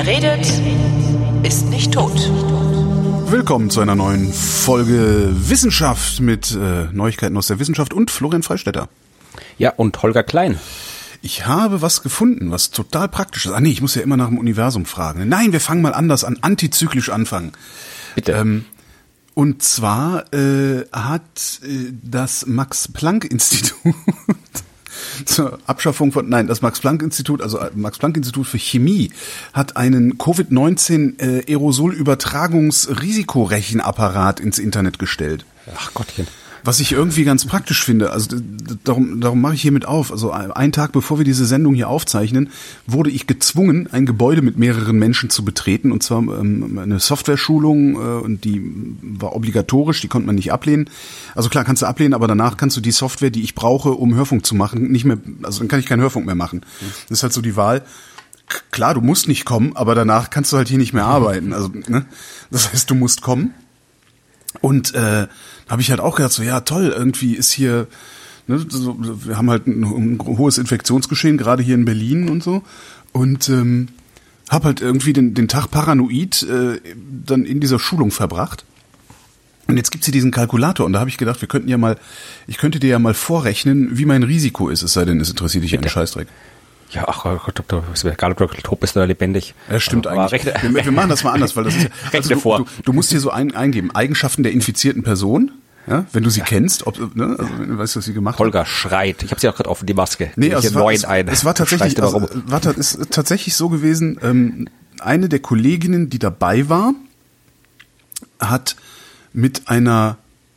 Wer redet, ist nicht tot. Willkommen zu einer neuen Folge Wissenschaft mit Neuigkeiten aus der Wissenschaft und Florian Freistetter. Ja, und Holger Klein. Ich habe was gefunden, was total praktisch ist. Ich muss ja immer nach dem Universum fragen. Nein, wir fangen mal anders an, antizyklisch anfangen. Bitte. Und zwar hat das Max-Planck-Institut zur Abschaffung von, das Max-Planck-Institut, also Max-Planck-Institut für Chemie, hat einen Covid-19 Aerosol-Übertragungsrisikorechenapparat ins Internet gestellt. Ach Gottchen. Was ich irgendwie ganz praktisch finde, also darum mache ich hiermit auf. Also einen Tag bevor wir diese Sendung hier aufzeichnen, wurde ich gezwungen, ein Gebäude mit mehreren Menschen zu betreten, und zwar eine Software-Schulung, und die war obligatorisch, die konnte man nicht ablehnen. Also klar, kannst du ablehnen, aber danach kannst du die Software, die ich brauche, um Hörfunk zu machen, nicht mehr, also dann kann ich keinen Hörfunk mehr machen. Das ist halt so die Wahl. Klar, du musst nicht kommen, aber danach kannst du halt hier nicht mehr arbeiten. Also, ne? Das heißt, du musst kommen. Und habe ich halt auch gedacht, so ja toll, irgendwie ist hier, ne, so, wir haben halt ein hohes Infektionsgeschehen, gerade hier in Berlin und so, und habe halt irgendwie den Tag paranoid dann in dieser Schulung verbracht. Und jetzt gibt's hier diesen Kalkulator, und da habe ich gedacht, ich könnte dir ja mal vorrechnen, wie mein Risiko ist, es sei denn, es interessiert dich einen Scheißdreck. Ja, ach Gott, egal ob du tot bist oder lebendig. Ja, stimmt eigentlich. Wir machen das mal anders, weil das ist also du musst hier so eingeben, Eigenschaften der infizierten Person, ja, wenn du sie kennst, also wenn du weißt, was sie gemacht hat. Holger schreit. Ich habe sie auch gerade offen, die Maske. Nee, also es war tatsächlich so gewesen, eine der Kolleginnen, die dabei war, hat mit einer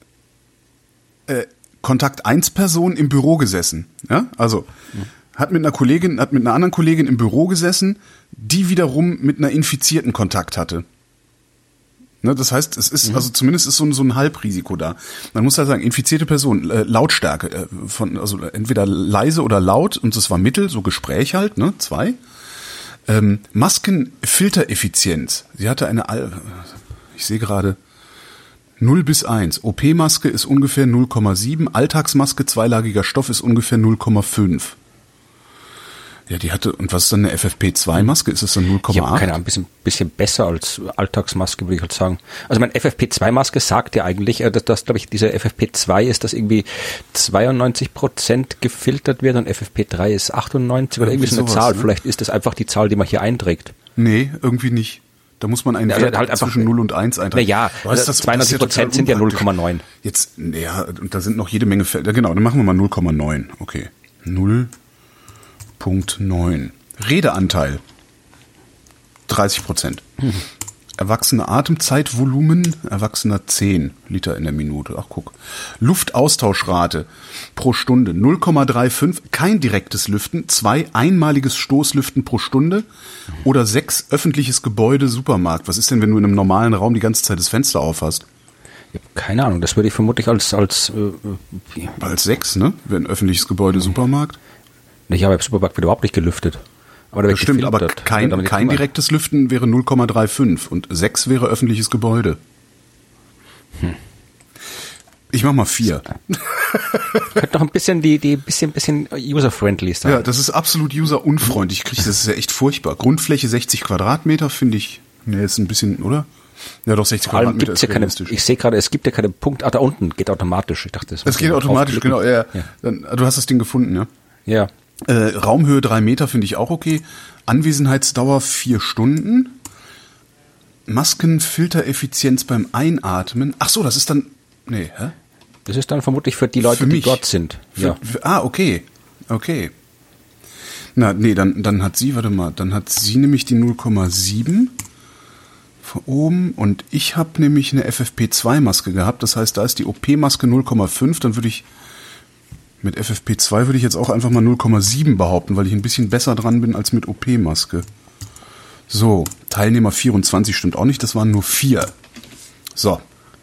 Kontakt-1-Person im Büro gesessen, ja, also hat mit einer anderen Kollegin im Büro gesessen, die wiederum mit einer Infizierten Kontakt hatte. Ne, das heißt, es ist, also zumindest ist so ein Halbrisiko da. Man muss halt sagen, infizierte Person, Lautstärke, also entweder leise oder laut, und das war Mittel, so Gespräch halt, ne, 2. Maskenfiltereffizienz. Sie hatte ich sehe gerade, 0 bis 1. OP-Maske ist ungefähr 0,7, Alltagsmaske, zweilagiger Stoff ist ungefähr 0,5. Ja, die hatte, und was ist dann eine FFP2-Maske? Ist es dann 0,8? Ich habe keine Ahnung, bisschen besser als Alltagsmaske, würde ich halt sagen. Also meine FFP2-Maske sagt ja eigentlich, dass glaube ich, diese FFP2 ist, dass irgendwie 92% gefiltert wird und FFP3 ist 98 oder irgendwie so eine Zahl. Ne? Vielleicht ist das einfach die Zahl, die man hier einträgt. Nee, irgendwie nicht. Da muss man einen Wert halt zwischen 0 und 1 eintragen. Naja, 92% sind ja 0,9. Jetzt, ja, und da sind noch jede Menge Fälle. Genau, dann machen wir mal 0,9. Okay. 0,9. Redeanteil 30%. Erwachsene Atemzeitvolumen, Erwachsener 10 Liter in der Minute. Ach guck. Luftaustauschrate pro Stunde 0,35, kein direktes Lüften, 2 einmaliges Stoßlüften pro Stunde oder 6 öffentliches Gebäude, Supermarkt. Was ist denn, wenn du in einem normalen Raum die ganze Zeit das Fenster auf hast? Keine Ahnung, das würde ich vermutlich als 6, ne? Wenn öffentliches Gebäude, Supermarkt. Ich habe im Supermarkt wird überhaupt nicht gelüftet. Aber das stimmt, aber kein direktes Lüften wäre 0,35 und 6 wäre öffentliches Gebäude. Ich mach mal 4. Könnte noch ein bisschen bisschen user-friendly sein. Ja, das ist absolut user-unfreundlich. Das ist ja echt furchtbar. Grundfläche 60 Quadratmeter finde ich, ne, ist ein bisschen, oder? Ja, doch 60 Quadratmeter ist realistisch. Ich sehe gerade, es gibt ja keine Punkte. Da unten geht automatisch. Ich dachte, das geht automatisch, genau. Ja. Du hast das Ding gefunden, ja? Ja. Raumhöhe 3 Meter finde ich auch okay. Anwesenheitsdauer 4 Stunden. Maskenfiltereffizienz beim Einatmen. Ach so, das ist dann, nee, hä? Das ist dann vermutlich für die Leute, die dort sind. Okay. Na, nee, dann hat sie nämlich die 0,7 von oben, und ich habe nämlich eine FFP2-Maske gehabt. Das heißt, da ist die OP-Maske 0,5, dann würde ich mit FFP2 jetzt auch einfach mal 0,7 behaupten, weil ich ein bisschen besser dran bin als mit OP-Maske. So, Teilnehmer 24 stimmt auch nicht, das waren nur 4. So.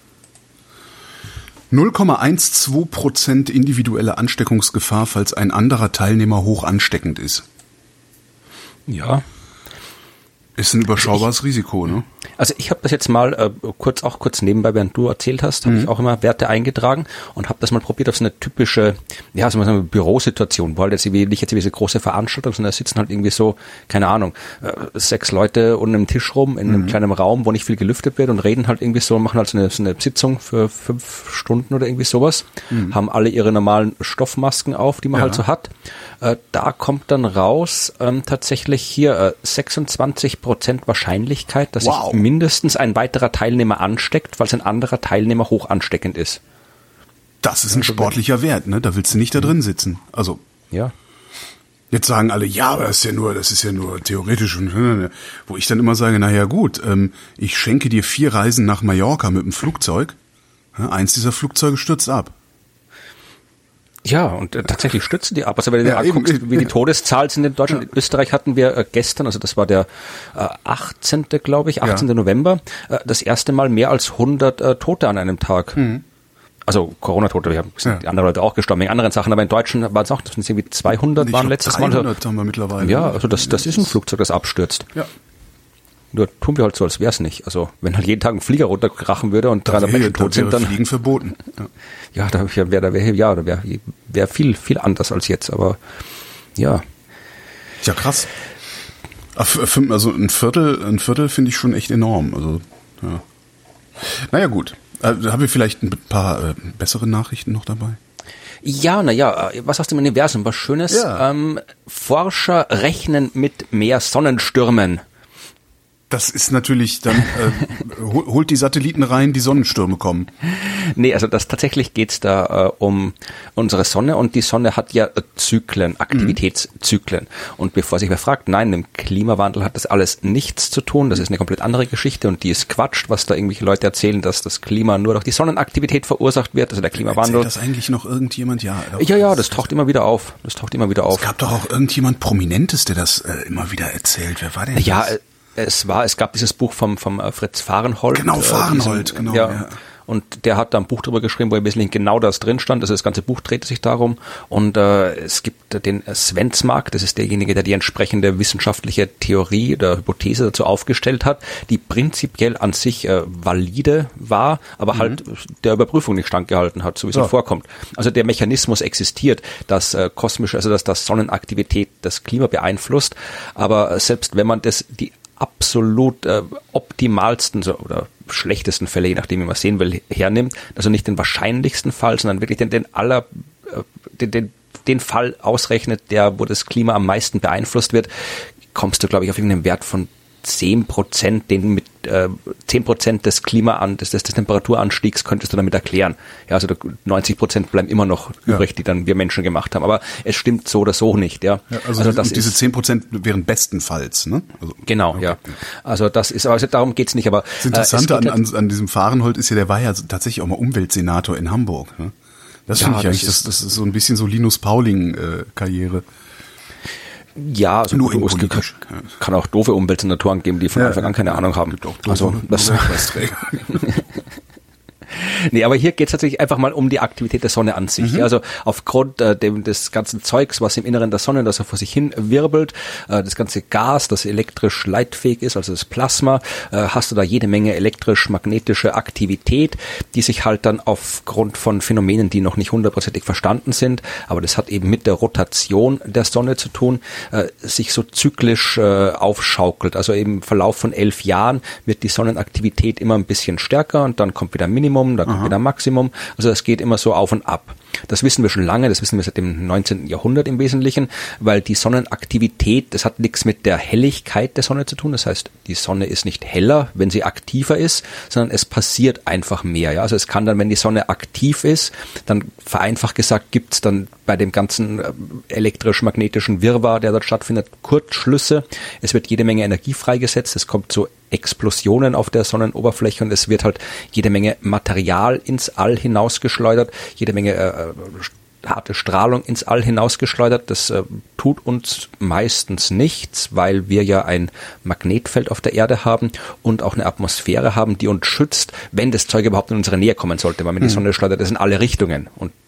0,12% individuelle Ansteckungsgefahr, falls ein anderer Teilnehmer hoch ansteckend ist. Ja. Ist ein überschaubares Risiko, ne? Also ich habe das jetzt mal kurz nebenbei, während du erzählt hast, habe ich auch immer Werte eingetragen und habe das mal probiert auf so eine typische, ja, so eine Bürosituation, wo halt jetzt nicht jetzt wie diese große Veranstaltung, sondern da sitzen halt irgendwie so, keine Ahnung, 6 Leute um einen Tisch rum in einem kleinen Raum, wo nicht viel gelüftet wird und reden halt irgendwie so, machen halt so eine Sitzung für 5 Stunden oder irgendwie sowas, haben alle ihre normalen Stoffmasken auf, die man halt so hat. Da kommt dann raus tatsächlich hier 26% Wahrscheinlichkeit, dass sich mindestens ein weiterer Teilnehmer ansteckt, falls ein anderer Teilnehmer hoch ansteckend ist. Das ist ein sportlicher Wert, ne? Da willst du nicht da drin sitzen. Also ja. Jetzt sagen alle, ja, aber das ist ja nur theoretisch. Wo ich dann immer sage, naja gut, ich schenke dir 4 Reisen nach Mallorca mit dem Flugzeug. Eins dieser Flugzeuge stürzt ab. Ja, und tatsächlich stützen die ab. Also wenn du dir anguckst, wie die Todeszahlen sind in Deutschland, in Österreich hatten wir gestern, also das war der 18. glaube ich, 18. November, das erste Mal mehr als 100 Tote an einem Tag. Also Corona-Tote, wir haben die anderen Leute auch gestorben, wegen anderen Sachen, aber in Deutschland waren es auch, das sind irgendwie 200 waren letztes Mal. 300 haben wir mittlerweile. Ja, also das ist ein Flugzeug, das abstürzt. Ja. Nur tun wir halt so, als wäre es nicht. Also wenn halt jeden Tag ein Flieger runterkrachen würde und 300 Menschen tot sind, dann Fliegen verboten. Ja, da wäre viel anders als jetzt, aber ja. Ja, krass. Also ein Viertel finde ich schon echt enorm. Also ja. Naja, gut. Haben wir vielleicht ein paar bessere Nachrichten noch dabei? Ja, was aus dem Universum? Was Schönes. Ja. Forscher rechnen mit mehr Sonnenstürmen. Das ist natürlich dann, holt die Satelliten rein, die Sonnenstürme kommen. Nee, also tatsächlich geht's da um unsere Sonne und die Sonne hat ja Zyklen, Aktivitätszyklen. Und bevor sich wer fragt, nein, im Klimawandel hat das alles nichts zu tun, das ist eine komplett andere Geschichte und die ist Quatsch, was da irgendwelche Leute erzählen, dass das Klima nur durch die Sonnenaktivität verursacht wird, also der Klimawandel. Erzählt das eigentlich noch irgendjemand? Ja, das taucht immer wieder auf. Es gab doch auch irgendjemand Prominentes, der das immer wieder erzählt. Wer war denn das? Ja, es gab dieses Buch vom Fritz Fahrenhold. Genau, Fahrenhold, genau. Ja. Und der hat da ein Buch drüber geschrieben, wo im Wesentlichen genau das drin stand. Also das ganze Buch drehte sich darum. Und es gibt den Svensmark, das ist derjenige, der die entsprechende wissenschaftliche Theorie oder Hypothese dazu aufgestellt hat, die prinzipiell an sich valide war, aber halt der Überprüfung nicht standgehalten hat, so wie es vorkommt. Also der Mechanismus existiert, dass dass Sonnenaktivität das Klima beeinflusst. Aber selbst wenn man die absolut optimalsten oder schlechtesten Fälle, je nachdem wie man sehen will, hernimmt, also nicht den wahrscheinlichsten Fall, sondern wirklich den Fall ausrechnet, wo das Klima am meisten beeinflusst wird, kommst du, glaube ich, auf irgendeinen Wert von 10%, den mit 10% des des Temperaturanstiegs könntest du damit erklären. Ja, also 90% bleiben immer noch übrig, die dann wir Menschen gemacht haben. Aber es stimmt so oder so nicht, ja. Also diese 10% wären bestenfalls, ne? Also, genau, okay. Ja. Also darum geht's nicht, aber das Interessante an diesem Fahrenhold ist ja, der war ja tatsächlich auch mal Umweltsenator in Hamburg, ne? Das finde ich eigentlich, das ist so ein bisschen so Linus Pauling-Karriere. Ja, also nur kann auch doofe Umweltsenatoren geben, die von Anfang an keine Ahnung haben. Gibt auch doofe Nee, aber hier geht es tatsächlich einfach mal um die Aktivität der Sonne an sich. Also aufgrund des ganzen Zeugs, was im Inneren der Sonne, das er vor sich hin wirbelt, das ganze Gas, das elektrisch leitfähig ist, also das Plasma, hast du da jede Menge elektrisch-magnetische Aktivität, die sich halt dann aufgrund von Phänomenen, die noch nicht 100%ig verstanden sind, aber das hat eben mit der Rotation der Sonne zu tun, sich so zyklisch aufschaukelt. Also im Verlauf von 11 Jahren wird die Sonnenaktivität immer ein bisschen stärker und dann kommt wieder Minimum, dann kommt wieder Maximum. Also das geht immer so auf und ab. Das wissen wir schon lange, das wissen wir seit dem 19. Jahrhundert im Wesentlichen, weil die Sonnenaktivität, das hat nichts mit der Helligkeit der Sonne zu tun. Das heißt, die Sonne ist nicht heller, wenn sie aktiver ist, sondern es passiert einfach mehr. Ja? Also es kann dann, wenn die Sonne aktiv ist, dann vereinfacht gesagt gibt's dann bei dem ganzen elektrisch-magnetischen Wirrwarr, der dort stattfindet, Kurzschlüsse. Es wird jede Menge Energie freigesetzt, es kommt zu Explosionen auf der Sonnenoberfläche und es wird halt jede Menge Material ins All hinausgeschleudert, jede Menge harte Strahlung ins All hinausgeschleudert. Das tut uns meistens nichts, weil wir ja ein Magnetfeld auf der Erde haben und auch eine Atmosphäre haben, die uns schützt, wenn das Zeug überhaupt in unsere Nähe kommen sollte, weil wenn die Sonne schleudert es in alle Richtungen und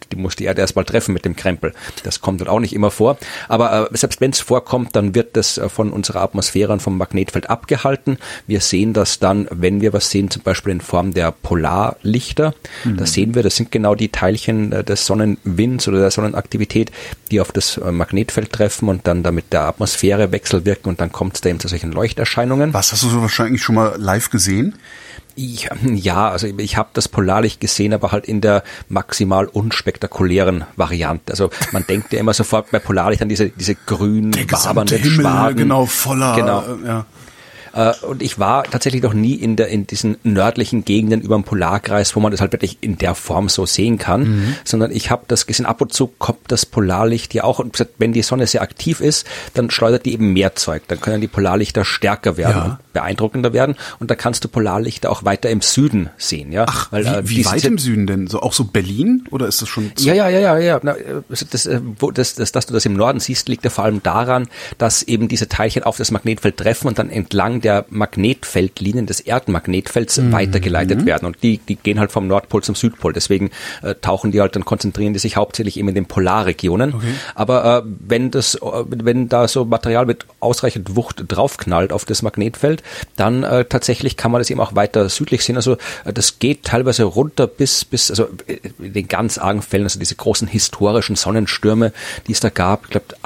die muss die Erde erstmal treffen mit dem Krempel. Das kommt dann auch nicht immer vor. Aber selbst wenn es vorkommt, dann wird das von unserer Atmosphäre und vom Magnetfeld abgehalten. Wir sehen das dann, wenn wir was sehen, zum Beispiel in Form der Polarlichter. Das sehen wir, das sind genau die Teilchen des Sonnenwinds oder der Sonnenaktivität, die auf das Magnetfeld treffen und dann damit der Atmosphäre wechselwirken und dann kommt es da eben zu solchen Leuchterscheinungen. Was hast du so wahrscheinlich schon mal live gesehen? Ich habe das Polarlicht gesehen, aber halt in der maximal unspektakulären Variante. Also man denkt ja immer sofort bei Polarlicht an diese grün wabernden Schwaden. Genau, voller. Genau. Ja. Und ich war tatsächlich noch nie in diesen nördlichen Gegenden über dem Polarkreis, wo man das halt wirklich in der Form so sehen kann, sondern ich habe das gesehen, ab und zu kommt das Polarlicht ja auch, und wenn die Sonne sehr aktiv ist, dann schleudert die eben mehr Zeug, dann können die Polarlichter stärker werden und beeindruckender werden und da kannst du Polarlichter auch weiter im Süden sehen. Ja? Ach, weil, wie weit im Süden denn? So, auch so Berlin oder ist das schon? Ja. Dass du das im Norden siehst, liegt ja vor allem daran, dass eben diese Teilchen auf das Magnetfeld treffen und dann entlang der Magnetfeldlinien des Erdmagnetfelds weitergeleitet werden. Und die gehen halt vom Nordpol zum Südpol. Deswegen konzentrieren die sich hauptsächlich eben in den Polarregionen. Okay. Aber wenn da so Material mit ausreichend Wucht draufknallt auf das Magnetfeld, dann tatsächlich kann man das eben auch weiter südlich sehen. Also das geht teilweise runter bis also in den ganz argen Fällen, also diese großen historischen Sonnenstürme, die es da gab. Ich glaube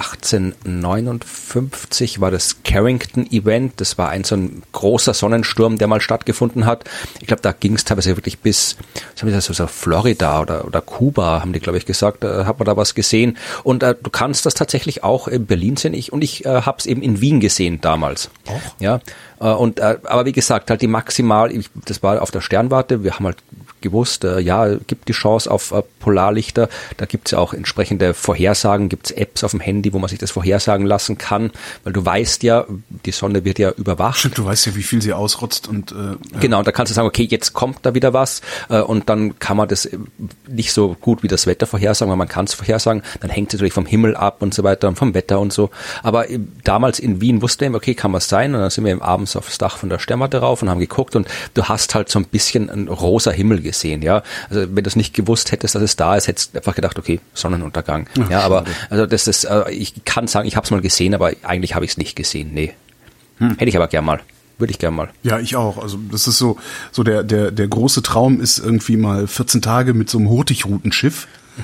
1859 war das Carrington-Event. Das war so ein großer Sonnensturm, der mal stattgefunden hat. Ich glaube, da ging es teilweise wirklich bis, so Florida oder Kuba, haben die, glaube ich, gesagt, hat man da was gesehen. Und du kannst das tatsächlich auch in Berlin sehen. Ich habe es eben in Wien gesehen damals. Auch? Ja. Aber wie gesagt, halt das war auf der Sternwarte, wir haben halt gewusst, gibt die Chance auf Polarlichter, da gibt's ja auch entsprechende Vorhersagen, gibt's Apps auf dem Handy, wo man sich das vorhersagen lassen kann, weil du weißt ja, die Sonne wird ja überwacht. Stimmt, du weißt ja, wie viel sie ausrotzt und Genau, und da kannst du sagen, okay, jetzt kommt da wieder was und dann kann man das nicht so gut wie das Wetter vorhersagen, weil man kann es vorhersagen, dann hängt es natürlich vom Himmel ab und so weiter und vom Wetter und so, aber damals in Wien wusste ich, okay, kann was sein und dann sind wir abends aufs Dach von der Sternwarte rauf und haben geguckt und du hast halt so ein bisschen einen rosa Himmel gesehen, ja. Also wenn du es nicht gewusst hättest, dass es da ist, hättest du einfach gedacht, okay, Sonnenuntergang. Ach, ja, aber also das ist, ich kann sagen, ich habe es mal gesehen, aber eigentlich habe ich es nicht gesehen. Nee. Hätte ich aber gern mal. Würde ich gern mal. Ja, ich auch. Also das ist so der große Traum ist irgendwie mal 14 Tage mit so einem Hurtigrutenschiff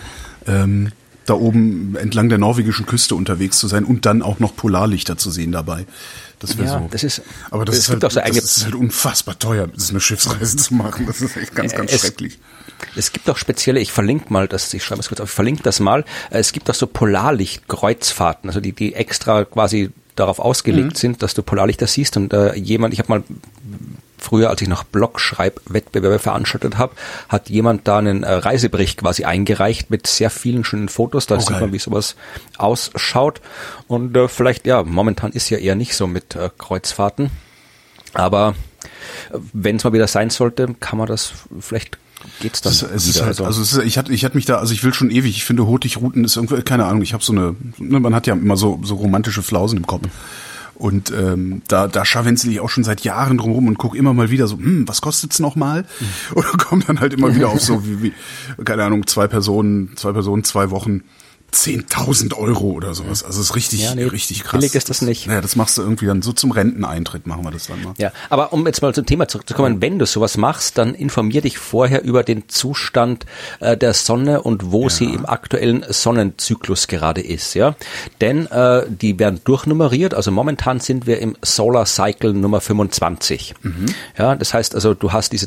da oben entlang der norwegischen Küste unterwegs zu sein und dann auch noch Polarlichter zu sehen dabei. Das wäre so. Das ist, aber das ist halt unfassbar teuer, das ist eine Schiffsreise zu machen. Das ist echt ganz schrecklich. Es gibt auch spezielle, ich verlinke schreibe es kurz auf, ich verlinke das mal. Es gibt auch so Polarlichtkreuzfahrten, also die extra quasi darauf ausgelegt sind, dass du Polarlichter siehst und ich habe mal früher, als ich noch Blogschreibwettbewerbe veranstaltet habe, hat jemand da einen Reisebericht quasi eingereicht mit sehr vielen schönen Fotos. Da sieht man, wie sowas ausschaut. Und vielleicht, momentan ist ja eher nicht so mit Kreuzfahrten. Aber wenn es mal wieder sein sollte, kann man das vielleicht geht's dann wieder. Ich hatte mich da, also ich will schon ewig, ich finde Hurtigruten ist irgendwie, keine Ahnung, ich habe man hat ja immer so romantische Flausen im Kopf. Und da scharwenzel ich auch schon seit Jahren drum rum und gucke immer mal wieder so, was kostet's noch mal? Oder kommt dann halt immer wieder auf so wie keine Ahnung, 2 Personen, 2 Wochen, 10.000 Euro oder sowas. Also es ist richtig krass. Billig ist das nicht. Naja, das machst du irgendwie dann so zum Renteneintritt, machen wir das dann mal. Ja, aber um jetzt mal zum Thema zurückzukommen, wenn du sowas machst, dann informier dich vorher über den Zustand der Sonne und wo sie im aktuellen Sonnenzyklus gerade ist, ja. Denn die werden durchnummeriert, also momentan sind wir im Solar Cycle Nummer 25. Ja, das heißt also, du hast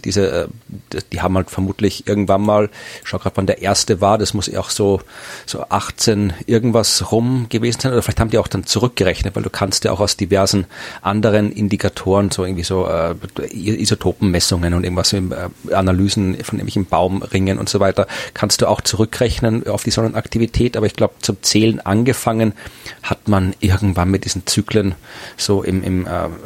die haben halt vermutlich irgendwann mal, ich schau gerade, wann der erste war, das muss auch so 18 irgendwas rum gewesen sein, oder vielleicht haben die auch dann zurückgerechnet, weil du kannst ja auch aus diversen anderen Indikatoren, so irgendwie so Isotopenmessungen und irgendwas, Analysen von irgendwelchen Baumringen und so weiter, kannst du auch zurückrechnen auf die Sonnenaktivität, aber ich glaube, zum Zählen angefangen hat man irgendwann mit diesen Zyklen so im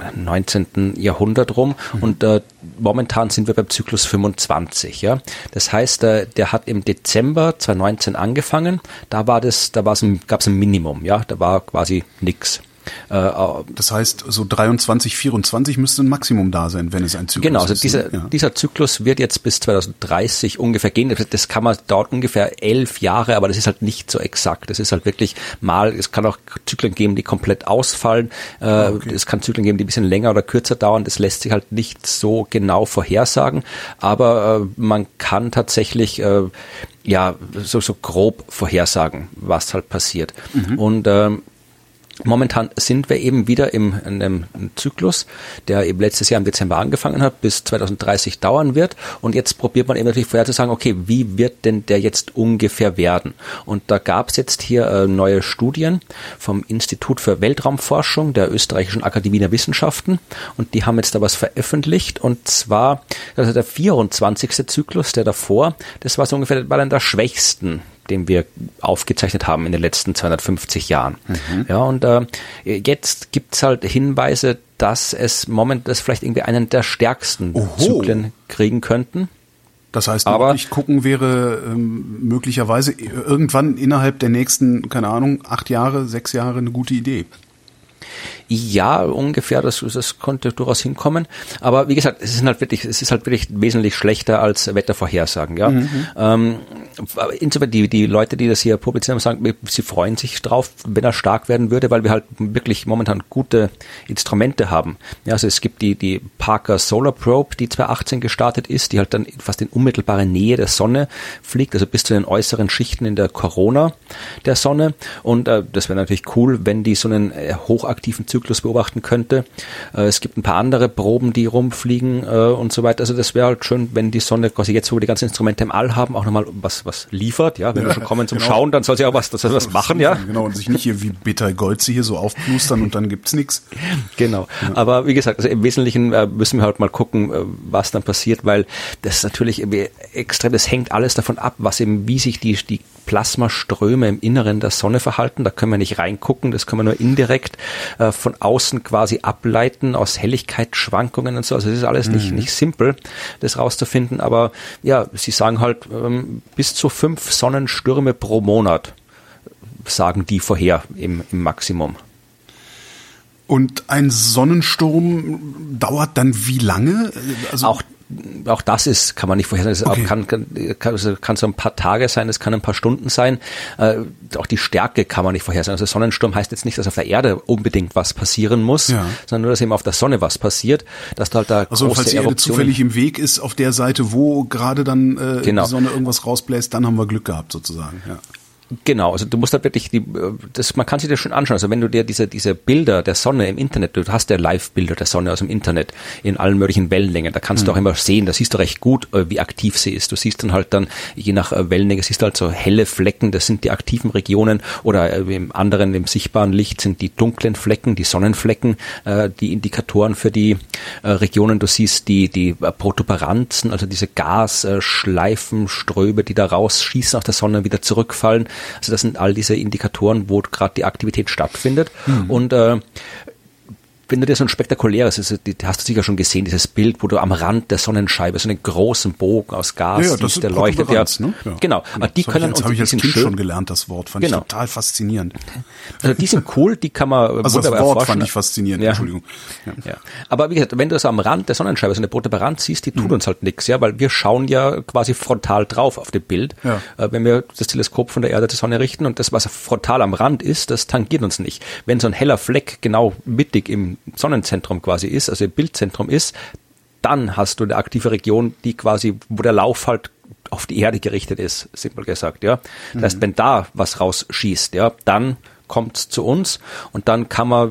19. Jahrhundert rum und momentan sind wir beim Zyklus 25, ja. Das heißt, der hat im Dezember 2019 angefangen, gab es ein Minimum, ja, da war quasi nix. Das heißt, so 23, 24 müsste ein Maximum da sein, wenn es ein Zyklus ist. Genau, also dieser Zyklus wird jetzt bis 2030 ungefähr gehen. Das dauert ungefähr 11 Jahre, aber das ist halt nicht so exakt. Das ist halt wirklich es kann auch Zyklen geben, die komplett ausfallen. Es kann Zyklen geben, die ein bisschen länger oder kürzer dauern. Das lässt sich halt nicht so genau vorhersagen, aber man kann tatsächlich so grob vorhersagen, was halt passiert. Und momentan sind wir eben wieder in einem Zyklus, der eben letztes Jahr im Dezember angefangen hat, bis 2030 dauern wird. Und jetzt probiert man eben natürlich vorher zu sagen, okay, wie wird denn der jetzt ungefähr werden? Und da gab es jetzt hier neue Studien vom Institut für Weltraumforschung der Österreichischen Akademie der Wissenschaften. Und die haben jetzt da was veröffentlicht. Und zwar, also der 24. Zyklus, der davor, das war so ungefähr bei der schwächsten, den wir aufgezeichnet haben in den letzten 250 Jahren. Ja, und jetzt gibt's halt Hinweise, dass es das vielleicht irgendwie einen der stärksten Zyklen kriegen könnten. Das heißt, wirklich gucken wäre möglicherweise irgendwann innerhalb der nächsten, 8 Jahre, 6 Jahre eine gute Idee. Ja, ungefähr, das konnte durchaus hinkommen. Aber wie gesagt, es ist halt wirklich wesentlich schlechter als Wettervorhersagen, ja. Insofern die Leute, die das hier publizieren, sagen, sie freuen sich drauf, wenn er stark werden würde, weil wir halt wirklich momentan gute Instrumente haben. Ja, also es gibt die Parker Solar Probe, die 2018 gestartet ist, die halt dann fast in unmittelbare Nähe der Sonne fliegt, also bis zu den äußeren Schichten in der Corona der Sonne. Und das wäre natürlich cool, wenn die so einen hochaktiven Zyklus beobachten könnte. Es gibt ein paar andere Proben, die rumfliegen und so weiter. Also das wäre halt schön, wenn die Sonne quasi jetzt, wo wir die ganzen Instrumente im All haben, auch nochmal was liefert. Ja, wenn wir schon kommen zum Schauen, dann soll sie auch was machen, ja. Genau, und sich nicht hier wie Betelgeuse hier so aufplustern und dann gibt's nichts. Genau. Ja. Aber wie gesagt, also im Wesentlichen müssen wir halt mal gucken, was dann passiert, weil das natürlich extrem, das hängt alles davon ab, wie sich die Plasmaströme im Inneren der Sonne verhalten. Da können wir nicht reingucken, das können wir nur indirekt von außen quasi ableiten aus Helligkeitsschwankungen und so. Also es ist alles nicht simpel, das rauszufinden. Aber ja, sie sagen halt bis zu 5 Sonnenstürme pro Monat, sagen die vorher im Maximum. Und ein Sonnensturm dauert dann wie lange? Also auch das kann man nicht vorhersagen. Das kann so ein paar Tage sein, es kann ein paar Stunden sein. Auch die Stärke kann man nicht vorhersagen. Also Sonnensturm heißt jetzt nicht, dass auf der Erde unbedingt was passieren muss, sondern nur, dass eben auf der Sonne was passiert. Dass da halt da große falls die Erde zufällig im Weg ist, auf der Seite, wo gerade dann die Sonne irgendwas rausbläst, dann haben wir Glück gehabt sozusagen. Ja. Genau, also du musst halt wirklich man kann sich das schon anschauen. Also wenn du dir diese Bilder der Sonne im Internet, du hast ja Live-Bilder der Sonne aus dem Internet in allen möglichen Wellenlängen, da kannst du auch immer sehen, da siehst du recht gut, wie aktiv sie ist. Du siehst dann halt je nach Wellenlänge, siehst du halt so helle Flecken, das sind die aktiven Regionen, oder im sichtbaren Licht sind die dunklen Flecken, die Sonnenflecken, die Indikatoren für die Regionen. Du siehst die Protuberanzen, also diese Gasschleifenströme, die da rausschießen aus der Sonne, wieder zurückfallen. Also das sind all diese Indikatoren, wo gerade die Aktivität stattfindet. Und wenn du dir so ein spektakuläres, hast du sicher schon gesehen, dieses Bild, wo du am Rand der Sonnenscheibe so einen großen Bogen aus Gas siehst, der leuchtet. Ja, ne? Ja. Genau. Ja, die können uns, habe ich als Kind schon gelernt, das Wort. Fand ich total faszinierend. Also die sind cool, die kann man wunderbar erforschen. Das Wort fand ich faszinierend, Entschuldigung. Ja. Aber wie gesagt, wenn du so am Rand der Sonnenscheibe so eine Protuberanz siehst, die tut uns halt nichts, ja, weil wir schauen ja quasi frontal drauf auf dem Bild. Ja. Wenn wir das Teleskop von der Erde zur Sonne richten und das, was frontal am Rand ist, das tangiert uns nicht. Wenn so ein heller Fleck genau mittig im Sonnenzentrum quasi ist, also im Bildzentrum ist, dann hast du eine aktive Region, die quasi, wo der Lauf halt auf die Erde gerichtet ist, simpel gesagt, ja. Das heißt, wenn da was rausschießt, ja, dann kommt's zu uns und dann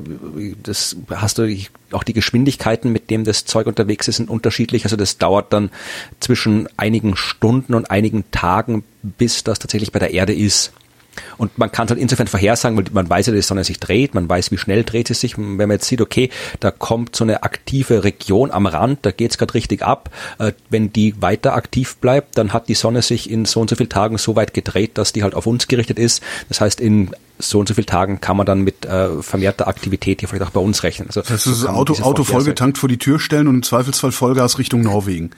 hast du auch die Geschwindigkeiten, mit dem das Zeug unterwegs ist, sind unterschiedlich. Also das dauert dann zwischen einigen Stunden und einigen Tagen, bis das tatsächlich bei der Erde ist. Und man kann es halt insofern vorhersagen, weil man weiß ja, dass die Sonne sich dreht, man weiß, wie schnell dreht sie sich. Und wenn man jetzt sieht, okay, da kommt so eine aktive Region am Rand, da geht's gerade richtig ab. Wenn die weiter aktiv bleibt, dann hat die Sonne sich in so und so vielen Tagen so weit gedreht, dass die halt auf uns gerichtet ist. Das heißt, in so und so vielen Tagen kann man dann mit vermehrter Aktivität hier vielleicht auch bei uns rechnen. Also, das ist Auto vollgetankt vor die Tür stellen und im Zweifelsfall Vollgas Richtung Norwegen.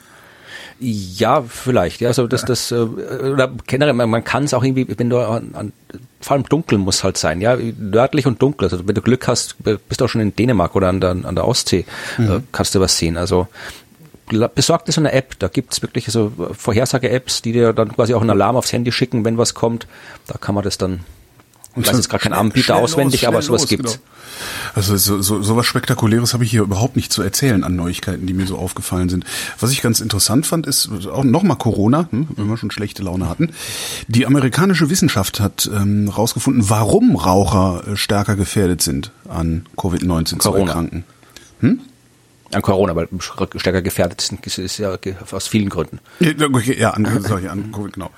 Ja, vielleicht. Ja, also oder generell, man kann es auch irgendwie, wenn du vor allem dunkel muss halt sein, ja, nördlich und dunkel. Also wenn du Glück hast, bist du auch schon in Dänemark oder an der Ostsee, kannst du was sehen. Also besorgt dir so eine App, da gibt's wirklich so Vorhersage-Apps, die dir dann quasi auch einen Alarm aufs Handy schicken, wenn was kommt. Da kann man das dann, ich weiß jetzt gerade keinen Anbieter auswendig, aber sowas gibt's. Genau. Also sowas Spektakuläres habe ich hier überhaupt nicht zu erzählen an Neuigkeiten, die mir so aufgefallen sind. Was ich ganz interessant fand, ist auch nochmal Corona, wenn wir schon schlechte Laune hatten. Die amerikanische Wissenschaft hat rausgefunden, warum Raucher stärker gefährdet sind, an Covid-19 zu erkranken. An Corona, weil stärker gefährdet sind, ist ja aus vielen Gründen. Ja, an Covid, genau.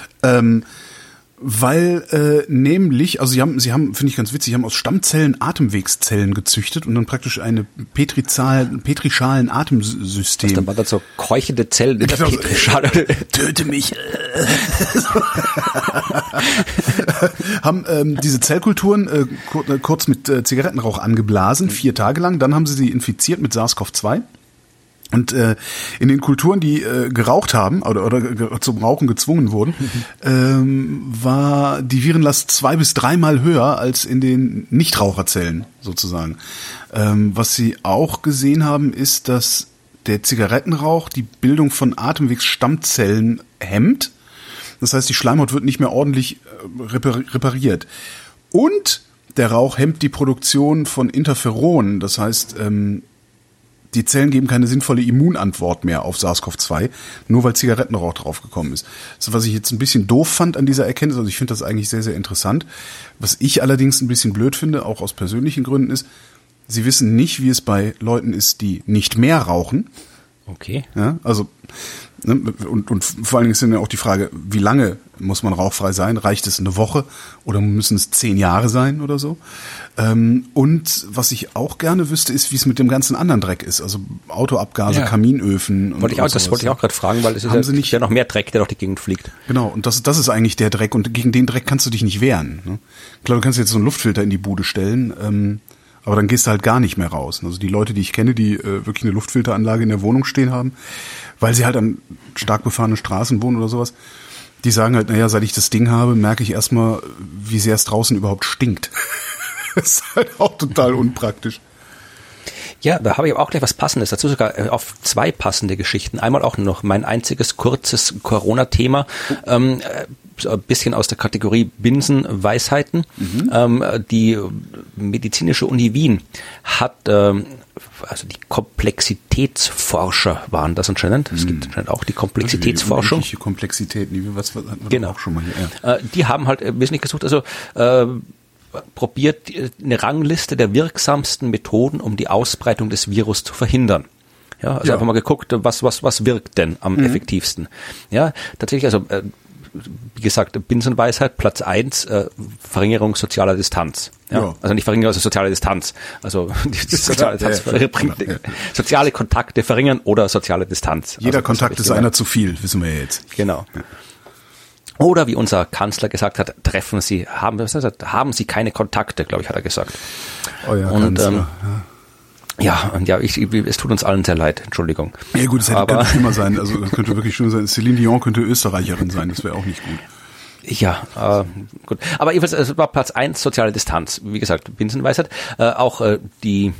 Weil nämlich, also sie haben, finde ich ganz witzig, haben aus Stammzellen Atemwegszellen gezüchtet und dann praktisch eine Petrischalen Atemsystem. Da waren dann so keuchende Zellen in der Petrischale. Töte mich. Haben diese Zellkulturen kurz mit Zigarettenrauch angeblasen, 4 Tage lang. Dann haben sie infiziert mit SARS-CoV-2. Und in den Kulturen, die geraucht haben oder zum Rauchen gezwungen wurden, war die Virenlast 2 bis 3 Mal höher als in den Nichtraucherzellen sozusagen. Was sie auch gesehen haben, ist, dass der Zigarettenrauch die Bildung von Atemwegsstammzellen hemmt. Das heißt, die Schleimhaut wird nicht mehr ordentlich repariert. Und der Rauch hemmt die Produktion von Interferonen. Das heißt, die Zellen geben keine sinnvolle Immunantwort mehr auf SARS-CoV-2, nur weil Zigarettenrauch draufgekommen ist. Das, was ich jetzt ein bisschen doof fand an dieser Erkenntnis, also ich finde das eigentlich sehr, sehr interessant. Was ich allerdings ein bisschen blöd finde, auch aus persönlichen Gründen, ist, sie wissen nicht, wie es bei Leuten ist, die nicht mehr rauchen. Okay. Ja, also und vor allen Dingen ist dann ja auch die Frage, wie lange muss man rauchfrei sein? Reicht es eine Woche oder müssen es 10 Jahre sein oder so? Und was ich auch gerne wüsste, ist, wie es mit dem ganzen anderen Dreck ist. Also Autoabgase, ja. Kaminöfen. Das wollte ich auch gerade fragen, weil es ist ja noch mehr Dreck, der durch die Gegend fliegt. Genau, und das ist eigentlich der Dreck und gegen den Dreck kannst du dich nicht wehren. Ne? Klar, du kannst jetzt so einen Luftfilter in die Bude stellen, aber dann gehst du halt gar nicht mehr raus. Also die Leute, die ich kenne, die wirklich eine Luftfilteranlage in der Wohnung stehen haben, weil sie halt an stark befahrenen Straßen wohnen oder sowas, die sagen halt, naja, seit ich das Ding habe, merke ich erstmal, wie sehr es draußen überhaupt stinkt. Das ist halt auch total unpraktisch. Ja, da habe ich aber auch gleich was Passendes dazu, sogar auf 2 passende Geschichten. Einmal auch noch mein einziges kurzes Corona-Thema, so ein bisschen aus der Kategorie Binsenweisheiten. Die medizinische Uni Wien hat, also die Komplexitätsforscher waren das anscheinend. Es gibt anscheinend auch die Komplexitätsforschung. Die Komplexität, was hatten wir genau. Auch schon mal hier. Ja. Die haben halt wesentlich gesucht, also probiert eine Rangliste der wirksamsten Methoden, um die Ausbreitung des Virus zu verhindern. Ja, also einfach mal geguckt, was wirkt denn am effektivsten. Ja, tatsächlich, also wie gesagt, Binsenweisheit, Platz 1, Verringerung sozialer Distanz. Ja. Also nicht Verringerung, also soziale Distanz. Also die soziale Distanz soziale Kontakte verringern oder soziale Distanz. Jeder also, Kontakt ist einer zu viel, wissen wir jetzt. Genau. Ja. Oder wie unser Kanzler gesagt hat, haben Sie keine Kontakte, glaube ich, hat er gesagt. Euer Kanzler, es tut uns allen sehr leid, Entschuldigung. Ja gut, es könnte schlimmer sein, also es könnte wirklich schlimmer sein. Celine Dion könnte Österreicherin sein, das wäre auch nicht gut. Ja, gut. Aber jedenfalls, es war Platz 1, soziale Distanz. Wie gesagt, Binsenweisheit. Auch die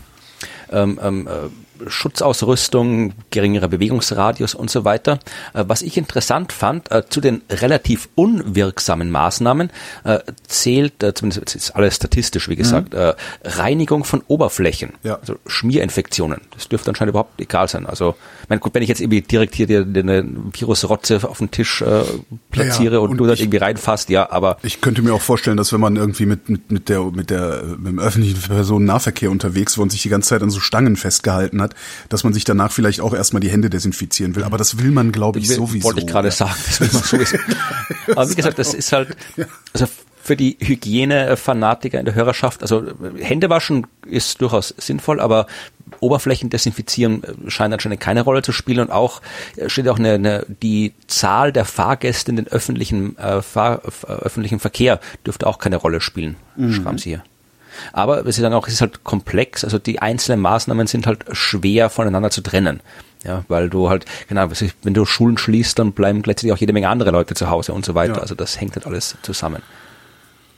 Schutzausrüstung, geringerer Bewegungsradius und so weiter. Was ich interessant fand, zu den relativ unwirksamen Maßnahmen zählt, zumindest ist alles statistisch, wie gesagt, Reinigung von Oberflächen, also Schmierinfektionen. Das dürfte anscheinend überhaupt egal sein. Also, gut, wenn ich jetzt irgendwie direkt hier eine Virusrotze auf den Tisch platziere und du das irgendwie reinfasst, aber... Ich könnte mir auch vorstellen, dass wenn man irgendwie mit dem öffentlichen Personennahverkehr unterwegs war und sich die ganze Zeit an so Stangen festgehalten hat, dass man sich danach vielleicht auch erstmal die Hände desinfizieren will. Aber das will man, glaube ich, sowieso. Wollte ich gerade sagen, das will man sowieso. Aber wie gesagt, das ist halt, also für die Hygienefanatiker in der Hörerschaft, also Hände waschen ist durchaus sinnvoll, aber Oberflächen desinfizieren scheint anscheinend keine Rolle zu spielen und auch steht auch die Zahl der Fahrgäste in den öffentlichen Verkehr dürfte auch keine Rolle spielen, schreiben sie hier. Aber es ist halt komplex, also die einzelnen Maßnahmen sind halt schwer voneinander zu trennen. Ja, weil du halt, genau, wenn du Schulen schließt, dann bleiben gleichzeitig auch jede Menge andere Leute zu Hause und so weiter. Ja. Also das hängt halt alles zusammen.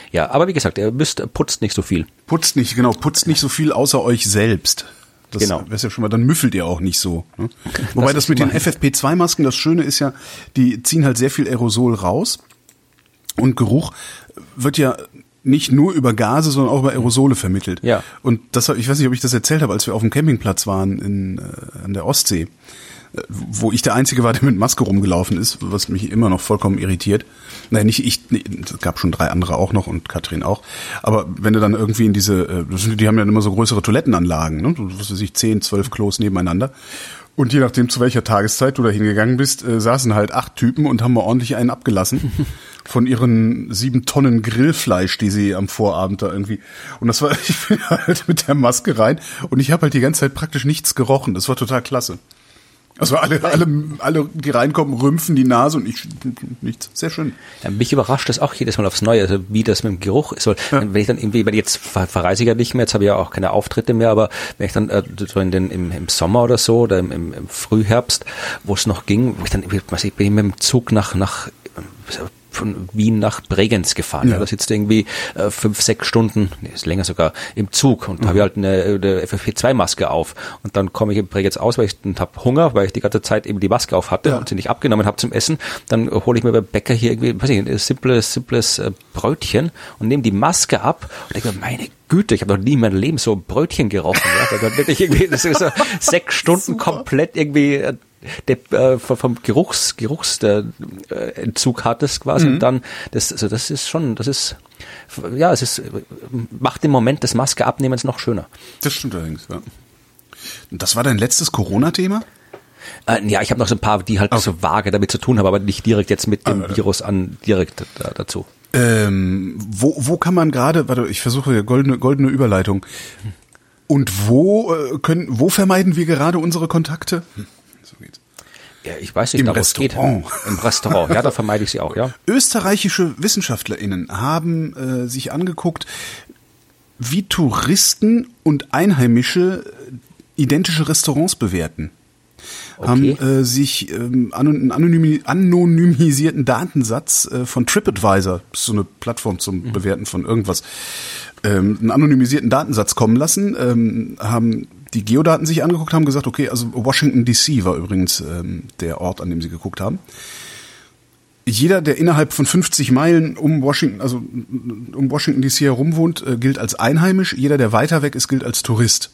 Ja, aber wie gesagt, ihr putzt nicht so viel. Putzt nicht so viel außer euch selbst. Das ist ja schon mal, dann müffelt ihr auch nicht so. Ne? Wobei das mit den FFP2-Masken, das Schöne ist ja, die ziehen halt sehr viel Aerosol raus und Geruch wird ja nicht nur über Gase, sondern auch über Aerosole vermittelt. Ja. Und das, ich weiß nicht, ob ich das erzählt habe, als wir auf dem Campingplatz waren an der Ostsee, wo ich der Einzige war, der mit Maske rumgelaufen ist, was mich immer noch vollkommen irritiert. Nein, nicht ich, es gab schon 3 andere auch noch und Katrin auch. Aber wenn du dann irgendwie in die haben ja immer so größere Toilettenanlagen, ne? Was weiß ich, 10, 12 Klos nebeneinander. Und je nachdem, zu welcher Tageszeit du da hingegangen bist, saßen halt 8 Typen und haben mal ordentlich einen abgelassen von ihren 7 Tonnen Grillfleisch, die sie am Vorabend da irgendwie. Und das war, ich bin halt mit der Maske rein und ich habe halt die ganze Zeit praktisch nichts gerochen. Das war total klasse. Also alle, die reinkommen, rümpfen die Nase und ich nichts. Sehr schön. Ja, mich überrascht das auch jedes Mal aufs Neue, also wie das mit dem Geruch ist. Wenn ich dann irgendwie, jetzt verreise ich ja nicht mehr, jetzt habe ich ja auch keine Auftritte mehr, aber wenn ich dann so im Sommer oder so oder im Frühherbst, wo es noch ging, wo ich dann, bin ich mit dem Zug nach von Wien nach Bregenz gefahren. Ja. Da sitzt du irgendwie 5-6 Stunden, ist länger sogar, im Zug und habe halt eine FFP2-Maske auf. Und dann komme ich in Bregenz aus, weil ich habe Hunger, weil ich die ganze Zeit eben die Maske auf hatte und sie nicht abgenommen habe zum Essen. Dann hole ich mir beim Bäcker hier irgendwie, weiß ich, ein simples Brötchen und nehme die Maske ab und denke mir, meine Güte, ich habe noch nie in meinem Leben so Brötchen gerochen. Ja? Wirklich irgendwie, das ist so 6 Stunden komplett irgendwie vom Geruchsentzug hattest quasi und dann das macht den Moment des Maske-Abnehmens noch schöner. Das stimmt allerdings, ja. Und das war dein letztes Corona-Thema? Ja, ich habe noch so ein paar, die halt so vage damit zu tun haben, aber nicht direkt jetzt mit dem Virus direkt dazu. Wo kann man gerade, warte, ich versuche goldene Überleitung. Und wo vermeiden wir gerade unsere Kontakte? So geht's. Ja, ich weiß nicht, Im Restaurant. Im Restaurant, ja, da vermeide ich sie auch, ja. Österreichische WissenschaftlerInnen haben sich angeguckt, wie Touristen und Einheimische identische Restaurants bewerten. Okay. Haben sich einen anonymisierten Datensatz von TripAdvisor, das ist so eine Plattform zum Bewerten von irgendwas, einen anonymisierten Datensatz kommen lassen, haben die Geodaten sich angeguckt, haben gesagt, okay, also Washington DC war übrigens der Ort, an dem sie geguckt haben. Jeder, der innerhalb von 50 Meilen um Washington DC herum wohnt, gilt als einheimisch. Jeder, der weiter weg ist, gilt als Tourist.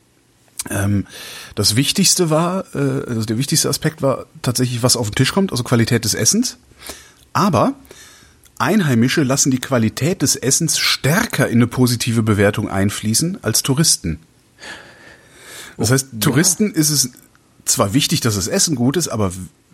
Das Wichtigste war, also der wichtigste Aspekt war tatsächlich, was auf den Tisch kommt, also Qualität des Essens. Aber Einheimische lassen die Qualität des Essens stärker in eine positive Bewertung einfließen als Touristen. Das heißt, Touristen ist es zwar wichtig, dass das Essen gut ist, aber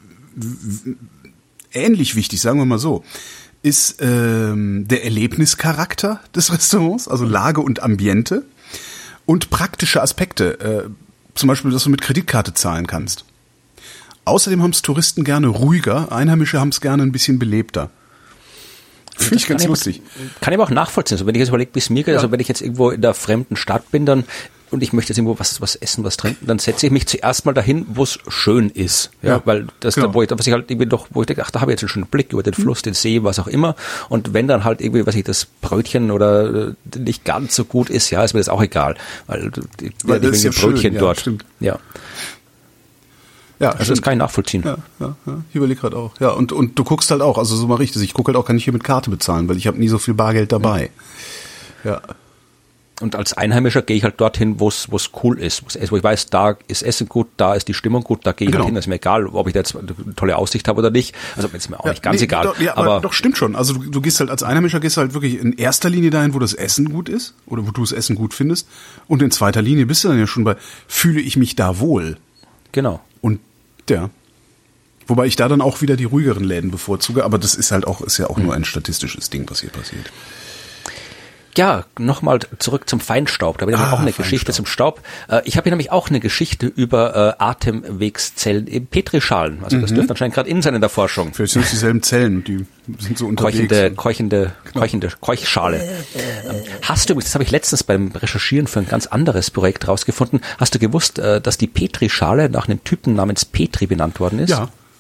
ähnlich wichtig, sagen wir mal so, ist der Erlebnischarakter des Restaurants, also Lage und Ambiente und praktische Aspekte, zum Beispiel, dass du mit Kreditkarte zahlen kannst. Außerdem haben es Touristen gerne ruhiger, Einheimische haben es gerne ein bisschen belebter. Finde ich ganz lustig. Kann ich aber auch nachvollziehen. Also wenn ich jetzt überlege, wie es mir geht, also wenn ich jetzt irgendwo in der fremden Stadt bin, dann und ich möchte jetzt irgendwo was essen, was trinken, dann setze ich mich zuerst mal dahin, wo es schön ist. Ja, weil das genau. Wo ich denke, ach, da habe ich jetzt einen schönen Blick über den Fluss, den See, was auch immer. Und wenn dann halt irgendwie, das Brötchen oder nicht ganz so gut ist, ja, ist mir das auch egal. Weil das ist ja Brötchen schön, dort. Stimmt. Ja. Ja, also das kann ich nachvollziehen. Ja. Ich überlege gerade auch. Ja, und du guckst halt auch, also so mache ich das. Ich gucke halt auch, kann ich hier mit Karte bezahlen, weil ich habe nie so viel Bargeld dabei. Ja. Und als Einheimischer gehe ich halt dorthin, wo es cool ist. Wo ich weiß, da ist Essen gut, da ist die Stimmung gut, da gehe ich halt hin. Das ist mir egal, ob ich da jetzt eine tolle Aussicht habe oder nicht. Also ist mir auch nicht ganz egal. Aber doch, stimmt schon. Also du gehst halt als Einheimischer halt wirklich in erster Linie dahin, wo das Essen gut ist oder wo du das Essen gut findest. Und in zweiter Linie bist du dann ja schon bei, fühle ich mich da wohl? Genau. Und wobei ich da dann auch wieder die ruhigeren Läden bevorzuge, aber das ist ja auch nur ein statistisches Ding, was hier passiert. Ja, nochmal zurück zum Feinstaub. Da habe ich auch eine Geschichte zum Staub. Ich habe hier nämlich auch eine Geschichte über Atemwegszellen in Petrischalen. Also das dürfte anscheinend gerade in sein in der Forschung. Vielleicht sind es dieselben Zellen, die sind so unterwegs. Keuchende Keuchschale. Hast du, das habe ich letztens beim Recherchieren für ein ganz anderes Projekt rausgefunden, hast du gewusst, dass die Petrischale nach einem Typen namens Petri benannt worden ist? Ja.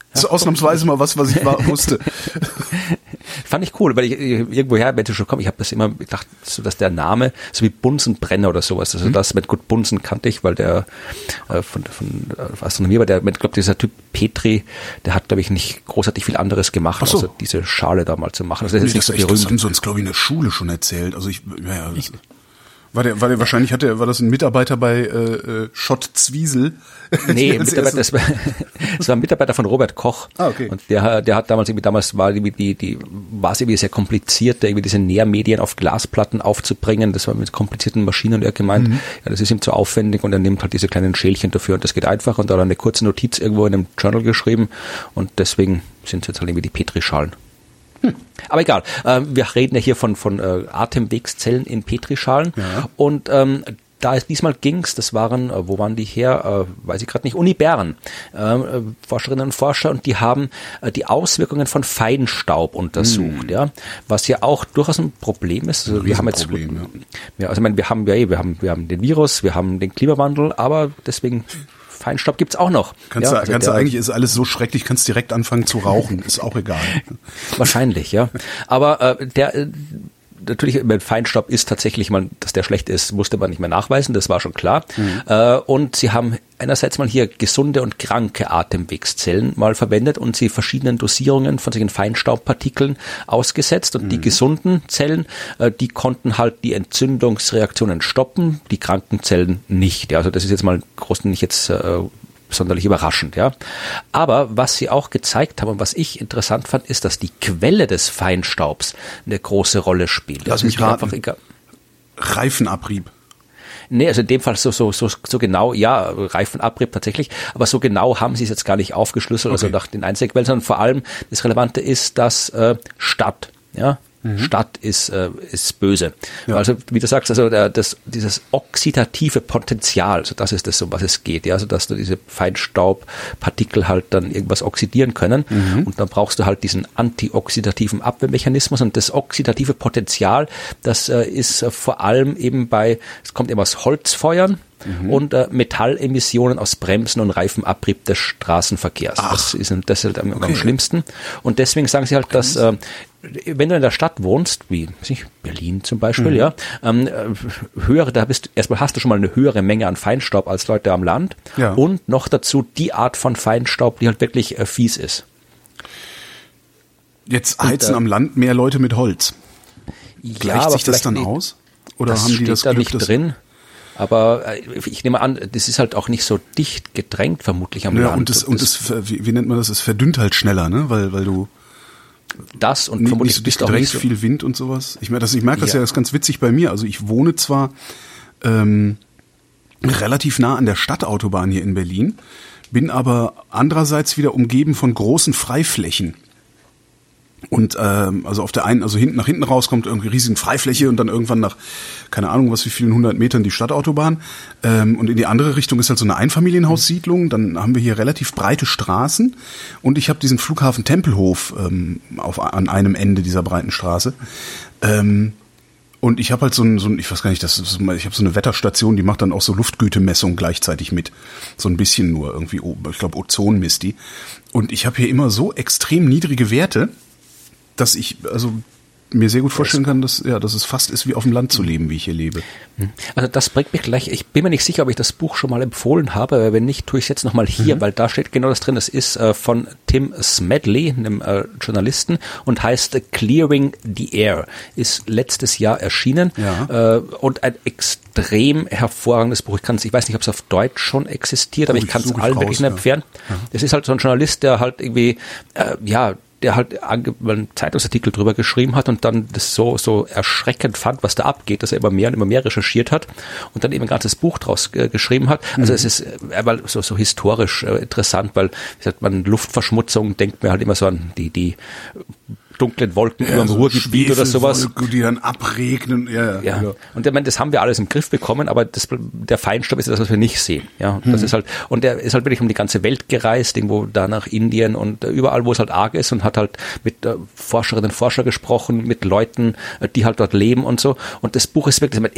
Das ist ausnahmsweise mal was ich wusste. Fand ich cool, weil ich irgendwoher, wenn du schon kommst, ich habe das immer gedacht, so dass der Name, so wie Bunsenbrenner oder sowas, also das mit gut Bunsen kannte ich, weil der von Astronomie war, ich glaube, dieser Typ Petri, der hat, glaube ich, nicht großartig viel anderes gemacht, so. außer diese Schale da mal zu machen. Also das ist nicht so berühmt. Das haben sie uns, glaube ich, in der Schule schon erzählt. Also war das ein Mitarbeiter bei Schott Zwiesel? Nee, das war ein Mitarbeiter von Robert Koch. Okay. Und der hat damals war irgendwie sehr kompliziert, irgendwie diese Nährmedien auf Glasplatten aufzubringen. Das war mit komplizierten Maschinen, und er gemeint, ja, das ist ihm zu aufwendig, und er nimmt halt diese kleinen Schälchen dafür, und das geht einfach, und da hat er eine kurze Notiz irgendwo in einem Journal geschrieben, und deswegen sind es jetzt halt irgendwie die Petrischalen. Aber egal, wir reden ja hier von Atemwegszellen in Petrischalen, und diesmal ging's, das waren, wo waren die her, weiß ich gerade nicht, Uni Bern, Forscherinnen und Forscher, und die haben die Auswirkungen von Feinstaub untersucht, ja, was ja auch durchaus ein Problem ist. Also wir haben jetzt, wir haben den Virus, wir haben den Klimawandel, aber deswegen Feinstaub gibt's auch noch. Kannst du eigentlich, ist alles so schrecklich, kannst direkt anfangen zu rauchen, ist auch egal. Wahrscheinlich, ja. Aber natürlich, wenn Feinstaub ist tatsächlich mal, dass der schlecht ist, musste man nicht mehr nachweisen, das war schon klar. Und sie haben einerseits mal hier gesunde und kranke Atemwegszellen mal verwendet und sie verschiedenen Dosierungen von solchen Feinstaubpartikeln ausgesetzt. Und die gesunden Zellen, die konnten halt die Entzündungsreaktionen stoppen, die kranken Zellen nicht. Ja, also das ist jetzt mal nicht jetzt sonderlich überraschend, ja. Aber was sie auch gezeigt haben und was ich interessant fand, ist, dass die Quelle des Feinstaubs eine große Rolle spielt. Lass mich raten. Reifenabrieb. Nee, also in dem Fall so genau, ja, Reifenabrieb tatsächlich, aber so genau haben sie es jetzt gar nicht aufgeschlüsselt, also nach den Einzelquellen, sondern vor allem das Relevante ist, dass Stadt, ja, Stadt ist böse. Ja. Also wie du sagst, also dieses oxidative Potenzial, also das ist das, um was es geht, ja, also dass du diese Feinstaubpartikel halt dann irgendwas oxidieren können, und dann brauchst du halt diesen antioxidativen Abwehrmechanismus, und das oxidative Potenzial, das ist vor allem eben es kommt eben aus Holzfeuern und Metallemissionen aus Bremsen und Reifenabrieb des Straßenverkehrs. Das ist halt am schlimmsten. Und deswegen sagen sie halt, dass wenn du in der Stadt wohnst, wie Berlin zum Beispiel, ja, hast du schon mal eine höhere Menge an Feinstaub als Leute am Land, und noch dazu die Art von Feinstaub, die halt wirklich fies ist. Jetzt heizen am Land mehr Leute mit Holz. Gleicht sich das dann aus? Oder haben die das da nicht drin? Aber ich nehme an, das ist halt auch nicht so dicht gedrängt vermutlich am Land. Wie nennt man das? Es verdünnt halt schneller, ne? Weil du das und vermutlich bist auch nicht so viel Wind und sowas. Ich merke das ja, das ist ganz witzig bei mir. Also ich wohne zwar relativ nah an der Stadtautobahn hier in Berlin, bin aber andererseits wieder umgeben von großen Freiflächen. Und also auf der einen, also nach hinten raus kommt irgendwie riesige Freifläche und dann irgendwann nach, keine Ahnung wie vielen 100 Metern die Stadtautobahn. Und in die andere Richtung ist halt so eine Einfamilienhaussiedlung. Dann haben wir hier relativ breite Straßen und ich habe diesen Flughafen Tempelhof an einem Ende dieser breiten Straße. Und ich habe halt ich weiß gar nicht, ich habe so eine Wetterstation, die macht dann auch so Luftgütemessung gleichzeitig mit. So ein bisschen nur irgendwie, ich glaube Ozon misst die. Und ich habe hier immer so extrem niedrige Werte, dass ich also mir sehr gut vorstellen kann, dass es fast ist wie auf dem Land zu leben, wie ich hier lebe. Also das bringt mich gleich, ich bin mir nicht sicher, ob ich das Buch schon mal empfohlen habe, aber wenn nicht, tue ich es jetzt nochmal hier, weil da steht genau das drin, das ist von Tim Smedley, einem Journalisten, und heißt Clearing the Air, ist letztes Jahr erschienen, und ein extrem hervorragendes Buch. Ich weiß nicht, ob es auf Deutsch schon existiert, aber ich kann es allen wirklich empfehlen. Es ist halt so ein Journalist, der halt irgendwie, der halt einen Zeitungsartikel drüber geschrieben hat und dann das so erschreckend fand, was da abgeht, dass er immer mehr und immer mehr recherchiert hat und dann eben ein ganzes Buch draus geschrieben hat. Also es ist so historisch interessant, weil, wie sagt man, Luftverschmutzung denkt man halt immer so an die dunklen Wolken über dem Ruhrgebiet oder sowas. Die dann abregnen. Ja. Und ich meine, das haben wir alles im Griff bekommen, aber der Feinstaub ist das, was wir nicht sehen. Ja, das ist halt, und der ist halt wirklich um die ganze Welt gereist, irgendwo da nach Indien und überall, wo es halt arg ist, und hat halt mit Forscherinnen und Forscher gesprochen, mit Leuten, die halt dort leben und so. Und das Buch ist wirklich,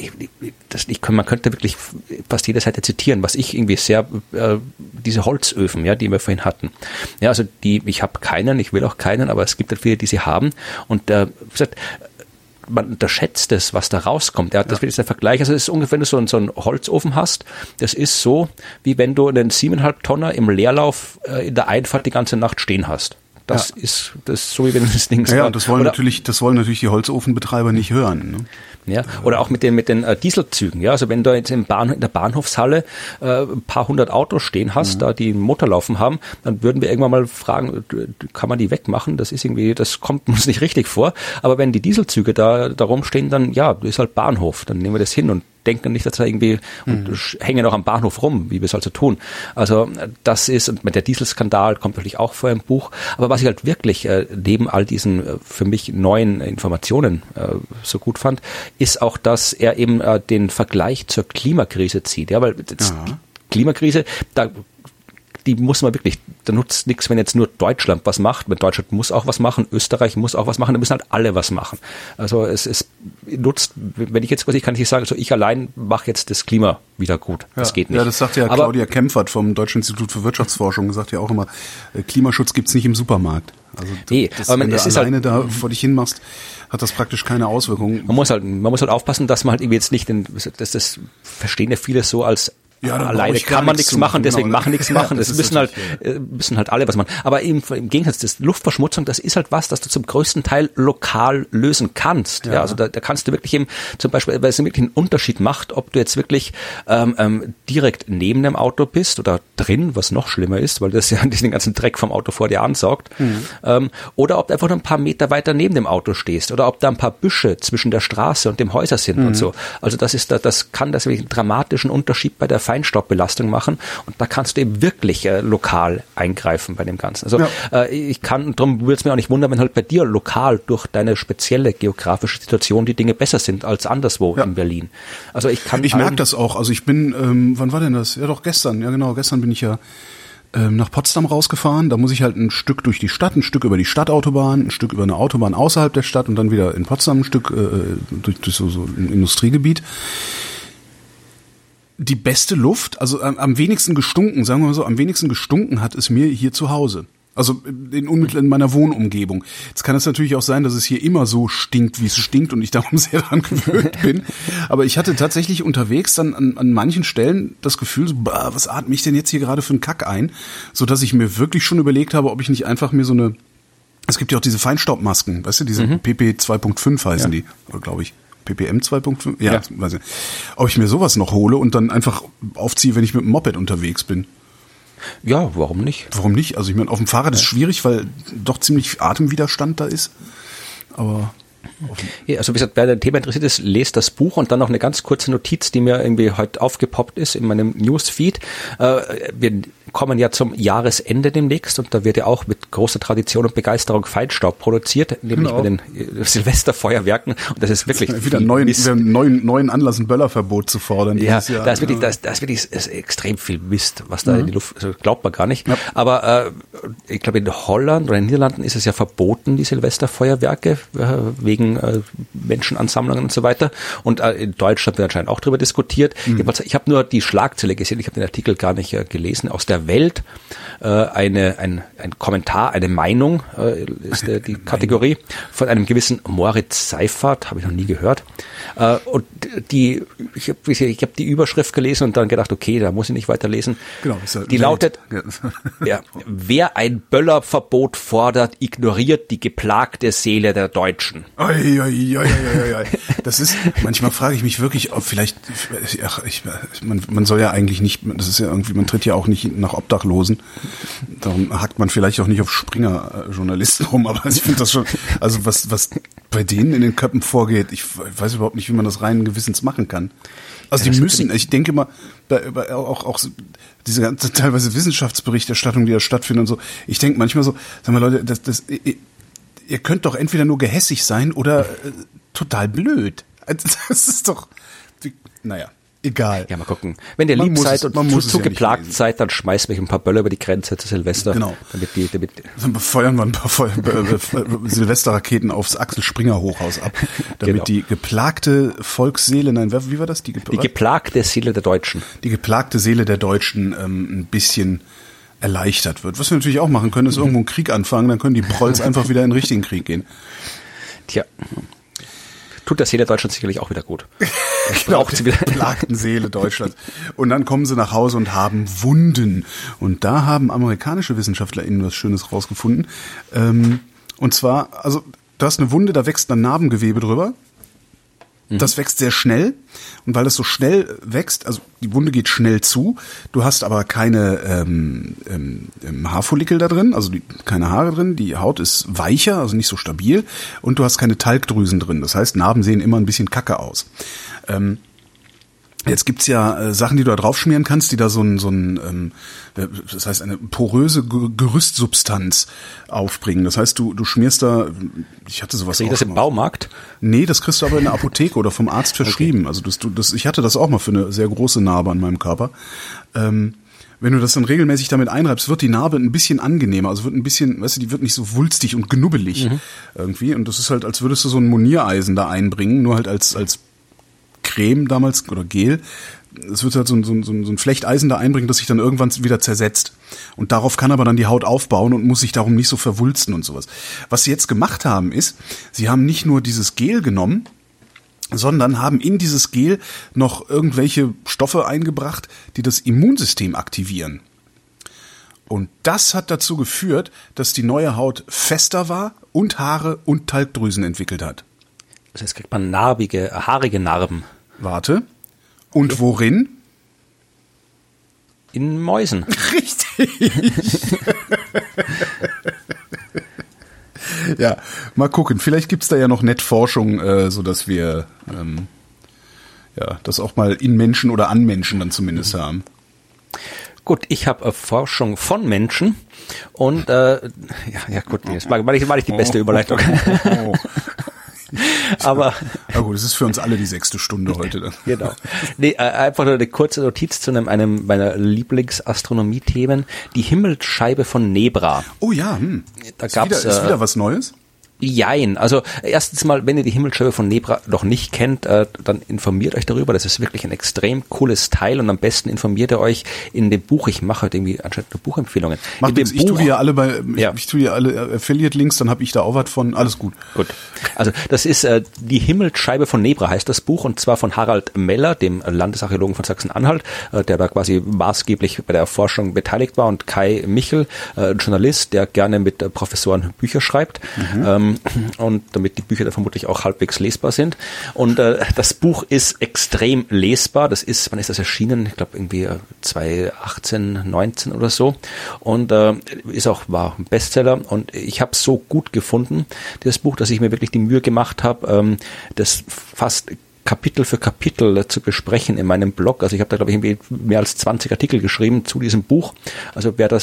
man könnte wirklich fast jede Seite zitieren, was ich irgendwie sehr, diese Holzöfen, ja, die wir vorhin hatten. Ja, also ich habe keinen, ich will auch keinen, aber es gibt halt viele, die sie haben. Und wie gesagt, man unterschätzt es, was da rauskommt. Ja, das wird jetzt der Vergleich. Also es ist ungefähr, wenn du so einen Holzofen hast, das ist so, wie wenn du einen 7,5 Tonner im Leerlauf in der Einfahrt die ganze Nacht stehen hast. Das ist so, wie wenn das Ding ja, und das wollen natürlich die Holzofenbetreiber nicht hören. Ne? Ja, oder auch mit den Dieselzügen. Ja, also wenn du jetzt in der Bahnhofshalle ein paar hundert Autos stehen hast, da die einen Motor laufen haben, dann würden wir irgendwann mal fragen, kann man die wegmachen? Das kommt uns nicht richtig vor. Aber wenn die Dieselzüge da rumstehen, dann ja, das ist halt Bahnhof. Dann nehmen wir das hin und denken nicht, dass da irgendwie und hängen auch am Bahnhof rum, wie wir es also tun. Also das ist, und mit der Dieselskandal kommt natürlich auch vor im Buch. Aber was ich halt wirklich neben all diesen für mich neuen Informationen so gut fand, ist auch, dass er eben den Vergleich zur Klimakrise zieht. Ja, weil die Klimakrise, die muss man wirklich, da nutzt nichts, wenn jetzt nur Deutschland was macht. Weil Deutschland muss auch was machen, Österreich muss auch was machen, da müssen halt alle was machen. Also es nutzt, wenn ich jetzt quasi, kann ich nicht sagen, so ich allein mache jetzt das Klima wieder gut. Das geht nicht. Ja, das sagt ja Claudia Kempfert vom Deutschen Institut für Wirtschaftsforschung, sagt ja auch immer, Klimaschutz gibt's nicht im Supermarkt. Also wenn du alleine da vor dich hin machst, hat das praktisch keine Auswirkungen. Man muss halt aufpassen, dass man halt irgendwie jetzt nicht, das verstehen ja viele so als alleine kann man nichts machen, deswegen machen nichts machen. Das müssen halt alle was machen. Aber im Gegensatz, das Luftverschmutzung, das ist halt was, das du zum größten Teil lokal lösen kannst. Ja, also da kannst du wirklich eben zum Beispiel, weil es wirklich einen Unterschied macht, ob du jetzt wirklich direkt neben dem Auto bist oder drin, was noch schlimmer ist, weil das ja den ganzen Dreck vom Auto vor dir ansaugt. Oder ob du einfach nur ein paar Meter weiter neben dem Auto stehst oder ob da ein paar Büsche zwischen der Straße und dem Häuser sind und so. Also das kann wirklich einen dramatischen Unterschied bei der Feinstaubbelastung machen, und da kannst du eben wirklich lokal eingreifen bei dem Ganzen. Also darum würde es mir auch nicht wundern, wenn halt bei dir lokal durch deine spezielle geografische Situation die Dinge besser sind als anderswo in Berlin. Also ich merke das auch. Also ich bin, wann war denn das? Ja doch, gestern. Ja genau, gestern bin ich ja nach Potsdam rausgefahren. Da muss ich halt ein Stück durch die Stadt, ein Stück über die Stadtautobahn, ein Stück über eine Autobahn außerhalb der Stadt und dann wieder in Potsdam ein Stück durch so ein Industriegebiet. Die beste Luft, also am wenigsten gestunken, sagen wir mal so, am wenigsten gestunken hat es mir hier zu Hause. Also in meiner Wohnumgebung. Jetzt kann es natürlich auch sein, dass es hier immer so stinkt, wie es stinkt, und ich darum sehr daran gewöhnt bin. Aber ich hatte tatsächlich unterwegs dann an manchen Stellen das Gefühl, so, was atme ich denn jetzt hier gerade für einen Kack ein? So dass ich mir wirklich schon überlegt habe, ob ich nicht einfach mir es gibt ja auch diese Feinstaubmasken, weißt du, diese PP 2.5 heißen die, glaube ich. ppm 2.5? Ja, weiß ich. Ob ich mir sowas noch hole und dann einfach aufziehe, wenn ich mit dem Moped unterwegs bin. Ja, warum nicht? Warum nicht? Also ich meine, auf dem Fahrrad ist schwierig, weil doch ziemlich Atemwiderstand da ist. Aber also wie gesagt, wer das Thema interessiert ist, lest das Buch, und dann noch eine ganz kurze Notiz, die mir irgendwie heute aufgepoppt ist in meinem Newsfeed. Wir kommen ja zum Jahresende demnächst, und da wird ja auch mit großer Tradition und Begeisterung Feinstaub produziert, nämlich bei den Silvesterfeuerwerken, und das ist wirklich wieder neuen Anlass, ein Böllerverbot zu fordern. Ja, da ist wirklich extrem viel Mist, was da in die Luft, also glaubt man gar nicht. Ja. Aber ich glaube, in Holland oder in den Niederlanden ist es ja verboten, die Silvesterfeuerwerke, wegen Menschenansammlungen und so weiter. Und in Deutschland wird anscheinend auch darüber diskutiert. Ich habe nur die Schlagzeile gesehen, ich habe den Artikel gar nicht gelesen. Aus der Welt ein Kommentar, eine Meinung ist die Kategorie von einem gewissen Moritz Seifert, habe ich noch nie gehört. Und ich habe die Überschrift gelesen und dann gedacht, okay, da muss ich nicht weiterlesen. Genau, die lautet, wer ein Böllerverbot fordert, ignoriert die geplagte Seele der Deutschen. Das ist, manchmal frage ich mich wirklich, ob vielleicht, man soll ja eigentlich nicht, das ist ja irgendwie, man tritt ja auch nicht nach Obdachlosen. Darum hackt man vielleicht auch nicht auf Springer-Journalisten rum, aber ich finde das schon, also was bei denen in den Köpfen vorgeht, ich weiß überhaupt nicht, wie man das reinen Gewissens machen kann. Also die müssen, ich denke mal, auch diese ganze teilweise Wissenschaftsberichterstattung, die da stattfindet und so, ich denke manchmal so, sag mal Leute, ihr könnt doch entweder nur gehässig sein oder total blöd. Das ist doch, naja, egal. Ja, mal gucken. Wenn ihr lieb seid und zu geplagt seid, dann schmeißt mich ein paar Böller über die Grenze zu Silvester. Genau. Dann feuern wir ein paar Silvesterraketen aufs Axel Springer Hochhaus ab, damit die geplagte Volksseele, wie war das? Die geplagte Seele der Deutschen. Die geplagte Seele der Deutschen ein bisschen erleichtert wird. Was wir natürlich auch machen können, ist irgendwo einen Krieg anfangen, dann können die Prolls einfach wieder in den richtigen Krieg gehen. Tja. Tut der Seele Deutschlands sicherlich auch wieder gut. Genau, der geplagten Seele Deutschlands. Und dann kommen sie nach Hause und haben Wunden. Und da haben amerikanische WissenschaftlerInnen was Schönes rausgefunden. Und zwar, also du hast eine Wunde, da wächst ein Narbengewebe drüber. Das wächst sehr schnell. Und weil das so schnell wächst, also die Wunde geht schnell zu, du hast aber keine Haarfollikel da drin, also keine Haare drin, die Haut ist weicher, also nicht so stabil, und du hast keine Talgdrüsen drin. Das heißt, Narben sehen immer ein bisschen kacke aus. Jetzt gibt's ja Sachen, die du da draufschmieren kannst, die da das heißt eine poröse Gerüstsubstanz aufbringen. Das heißt, du schmierst da, ich hatte sowas auch. Krieg ich das im Baumarkt? Nee, das kriegst du aber in der Apotheke oder vom Arzt verschrieben. Okay. Also ich hatte das auch mal für eine sehr große Narbe an meinem Körper. Wenn du das dann regelmäßig damit einreibst, wird die Narbe ein bisschen angenehmer, also wird ein bisschen, weißt du, die wird nicht so wulstig und knubbelig irgendwie. Und das ist halt, als würdest du so ein Moniereisen da einbringen, nur halt als Creme damals oder Gel. Es wird halt so ein Flechteisen da einbringen, das sich dann irgendwann wieder zersetzt. Und darauf kann aber dann die Haut aufbauen und muss sich darum nicht so verwulsten und sowas. Was sie jetzt gemacht haben ist, sie haben nicht nur dieses Gel genommen, sondern haben in dieses Gel noch irgendwelche Stoffe eingebracht, die das Immunsystem aktivieren. Und das hat dazu geführt, dass die neue Haut fester war und Haare und Talgdrüsen entwickelt hat. Also jetzt kriegt man haarige Narben. Warte. Und worin? In Mäusen. Richtig. Ja, mal gucken. Vielleicht gibt's da ja noch nett Forschung, so dass wir das auch mal in Menschen oder an Menschen dann zumindest haben. Gut, ich habe Forschung von Menschen und gut, das war nicht die beste Überleitung. Aber gut, es ist für uns alle die 6. Stunde heute dann. Genau. Nee, einfach nur eine kurze Notiz zu einem meiner Lieblingsastronomie-Themen, die Himmelsscheibe von Nebra. Oh ja, Da ist wieder was Neues? Jein. Also erstens mal, wenn ihr die Himmelsscheibe von Nebra noch nicht kennt, dann informiert euch darüber. Das ist wirklich ein extrem cooles Teil und am besten informiert ihr euch in dem Buch. Ich mache heute irgendwie anscheinend nur Buchempfehlungen. Ich tue dir alle Affiliate-Links, dann habe ich da auch was von. Alles gut. Gut. Also das ist die Himmelsscheibe von Nebra heißt das Buch und zwar von Harald Meller, dem Landesarchäologen von Sachsen-Anhalt, der da quasi maßgeblich bei der Erforschung beteiligt war, und Kai Michel, Journalist, der gerne mit Professoren Bücher schreibt. Und damit die Bücher da vermutlich auch halbwegs lesbar sind. Und das Buch ist extrem lesbar. Wann ist das erschienen? Ich glaube irgendwie 2018, 19 oder so. Und war ein Bestseller. Und ich habe es so gut gefunden, dieses Buch, dass ich mir wirklich die Mühe gemacht habe, das fast Kapitel für Kapitel zu besprechen in meinem Blog. Also ich habe da, glaube ich, irgendwie mehr als 20 Artikel geschrieben zu diesem Buch. Also wer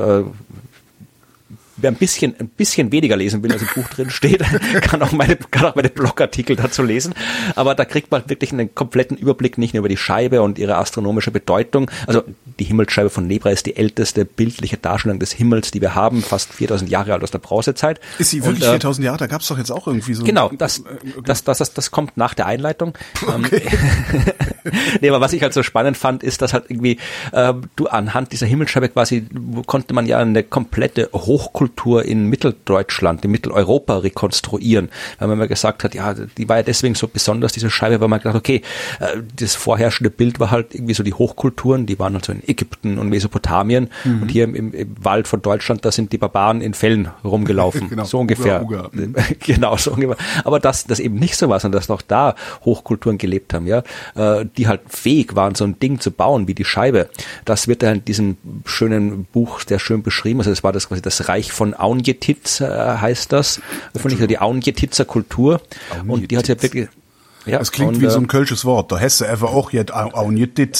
ein bisschen weniger lesen will, als im Buch drin steht, kann auch meine Blogartikel dazu lesen. Aber da kriegt man wirklich einen kompletten Überblick, nicht nur über die Scheibe und ihre astronomische Bedeutung. Also die Himmelsscheibe von Nebra ist die älteste bildliche Darstellung des Himmels, die wir haben, fast 4000 Jahre alt aus der Bronzezeit. Ist sie wirklich 4000 Jahre? Da gab es doch jetzt auch irgendwie so. Genau, das kommt nach der Einleitung. Okay. Nee, aber was ich halt so spannend fand, ist, dass halt irgendwie du anhand dieser Himmelsscheibe quasi konnte man ja eine komplette Hochkultur in Mitteldeutschland, in Mitteleuropa rekonstruieren. Weil man mal gesagt hat, ja, die war ja deswegen so besonders, diese Scheibe, weil man gedacht, okay, das vorherrschende Bild war halt irgendwie so die Hochkulturen, die waren halt so in Ägypten und Mesopotamien und hier im Wald von Deutschland, da sind die Barbaren in Fellen rumgelaufen. Genau, so ungefähr. Uga. Genau, so ungefähr. Aber dass das eben nicht so war, sondern dass noch da Hochkulturen gelebt haben, ja, die halt fähig waren, so ein Ding zu bauen wie die Scheibe. Das wird dann in diesem schönen Buch sehr schön beschrieben. Also das war das quasi das Reich von Aunjetitz heißt das. Die Aunjetitzer Kultur. Und die hat ja wirklich. Ja, das klingt wie so ein kölsches Wort. Da hast du einfach auch jetzt Aunjetitz.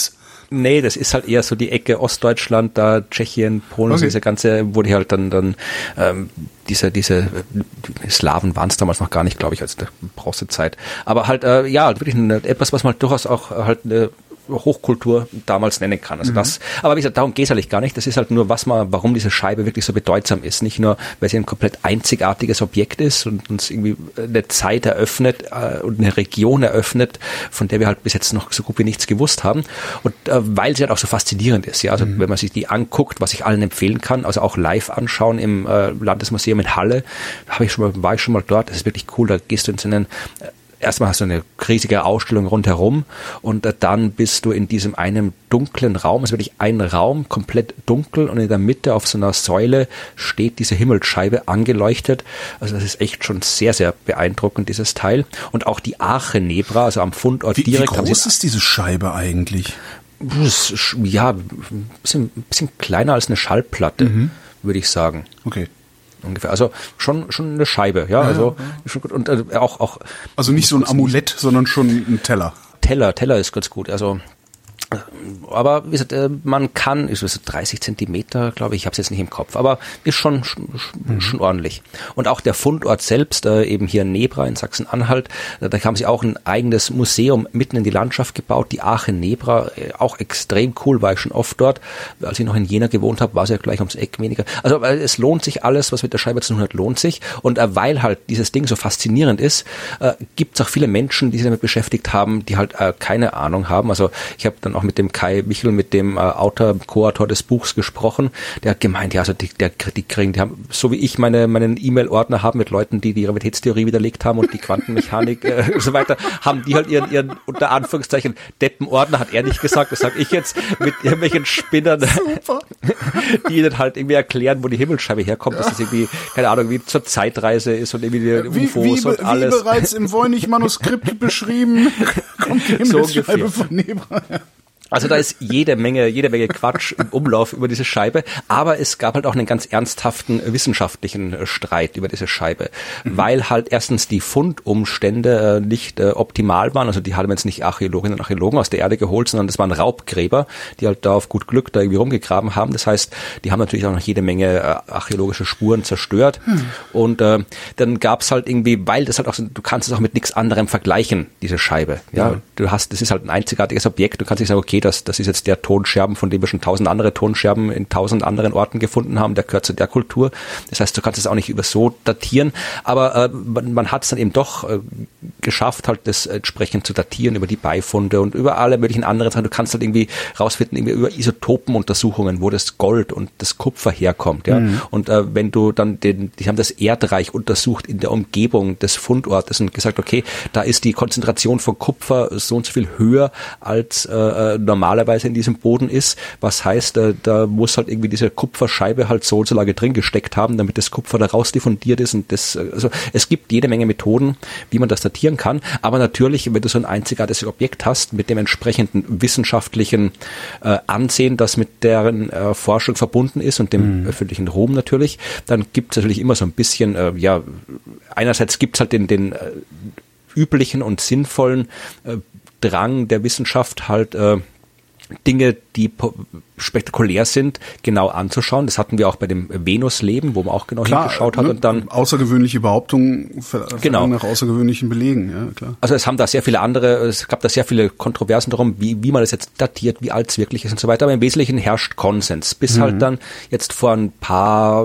Nee, das ist halt eher so die Ecke Ostdeutschland, da Tschechien, Polen, okay. Diese ganze, wo die halt dann diese Slawen waren es damals noch gar nicht, glaube ich, als der Bronzezeit. Aber halt, wirklich etwas, was man durchaus auch halt eine Hochkultur damals nennen kann. Also das, aber wie gesagt, darum geht es eigentlich gar nicht. Das ist halt nur, warum diese Scheibe wirklich so bedeutsam ist. Nicht nur, weil sie ein komplett einzigartiges Objekt ist und uns irgendwie eine Zeit eröffnet und eine Region eröffnet, von der wir halt bis jetzt noch so gut wie nichts gewusst haben. Und weil sie halt auch so faszinierend ist. Ja, also wenn man sich die anguckt, was ich allen empfehlen kann, also auch live anschauen im Landesmuseum in Halle, war ich schon mal dort. Das ist wirklich cool. Da gehst du in so einen erstmal hast du eine riesige Ausstellung rundherum und dann bist du in diesem einen dunklen Raum, also wirklich ein Raum, komplett dunkel und in der Mitte auf so einer Säule steht diese Himmelsscheibe angeleuchtet. Also das ist echt schon sehr, sehr beeindruckend, dieses Teil. Und auch die Arche Nebra, also am Fundort direkt. Wie groß ist diese Scheibe eigentlich? Ja, ein bisschen kleiner als eine Schallplatte, würde ich sagen. Okay. Ungefähr, also schon eine Scheibe, ja, also schon gut und auch. Also nicht so ein Amulett, sondern schon ein Teller. Teller ist ganz gut, also. Aber wie gesagt, man kann, ist so 30 Zentimeter, glaube ich habe es jetzt nicht im Kopf, aber ist schon ordentlich. Und auch der Fundort selbst, eben hier in Nebra in Sachsen-Anhalt, da haben sie auch ein eigenes Museum mitten in die Landschaft gebaut, die Arche Nebra, auch extrem cool, war ich schon oft dort. Als ich noch in Jena gewohnt habe, war es ja gleich ums Eck weniger. Also es lohnt sich alles, was mit der Scheibe zu tun hat, lohnt sich. Und weil halt dieses Ding so faszinierend ist, gibt es auch viele Menschen, die sich damit beschäftigt haben, die halt keine Ahnung haben. Also ich habe dann auch mit dem Kai Michel, mit dem Co-Autor des Buchs gesprochen, der hat gemeint, ja, also die haben, so wie ich meinen E-Mail-Ordner habe mit Leuten, die Relativitätstheorie widerlegt haben und die Quantenmechanik und so weiter, haben die halt ihren unter Anführungszeichen Deppenordner, hat er nicht gesagt, das sage ich jetzt, mit irgendwelchen Spinnern, die ihnen halt irgendwie erklären, wo die Himmelsscheibe herkommt, dass das irgendwie, keine Ahnung, wie zur Zeitreise ist und irgendwie die UFOs und alles. Wie bereits im Voynich-Manuskript beschrieben, kommt die Himmelsscheibe von Nebra. Also da ist jede Menge Quatsch im Umlauf über diese Scheibe, aber es gab halt auch einen ganz ernsthaften wissenschaftlichen Streit über diese Scheibe, weil halt erstens die Fundumstände nicht optimal waren, also die haben jetzt nicht Archäologinnen und Archäologen aus der Erde geholt, sondern das waren Raubgräber, die halt da auf gut Glück da irgendwie rumgegraben haben. Das heißt, die haben natürlich auch noch jede Menge archäologische Spuren zerstört und dann gab's halt irgendwie, weil das halt auch so, du kannst es auch mit nichts anderem vergleichen, diese Scheibe. Ja, das ist halt ein einzigartiges Objekt, du kannst nicht sagen, okay, das ist jetzt der Tonscherben, von dem wir schon 1000 andere Tonscherben in 1000 anderen Orten gefunden haben, der gehört zu der Kultur. Das heißt, du kannst es auch nicht über so datieren, aber man hat es dann eben doch geschafft, halt das entsprechend zu datieren über die Beifunde und über alle möglichen anderen Sachen. Du kannst halt irgendwie rausfinden, irgendwie über Isotopenuntersuchungen, wo das Gold und das Kupfer herkommt. Ja? Und wenn du dann die haben das Erdreich untersucht in der Umgebung des Fundortes und gesagt, okay, da ist die Konzentration von Kupfer so und so viel höher als normalerweise in diesem Boden ist, was heißt, da muss halt irgendwie diese Kupferscheibe halt so und so lange drin gesteckt haben, damit das Kupfer da raus diffundiert ist und das, also es gibt jede Menge Methoden, wie man das datieren kann, aber natürlich, wenn du so ein einzigartiges Objekt hast, mit dem entsprechenden wissenschaftlichen Ansehen, das mit deren Forschung verbunden ist und dem öffentlichen Ruhm natürlich, dann gibt es natürlich immer so ein bisschen, einerseits gibt es halt den üblichen und sinnvollen Drang der Wissenschaft halt Dinge, die spektakulär sind, genau anzuschauen. Das hatten wir auch bei dem Venusleben, wo man auch genau hingeschaut hat. Und dann außergewöhnliche Behauptungen nach außergewöhnlichen Belegen, ja klar. Also es gab da sehr viele Kontroversen darum, wie man das jetzt datiert, wie alt es wirklich ist und so weiter. Aber im Wesentlichen herrscht Konsens. Bis halt dann jetzt vor ein paar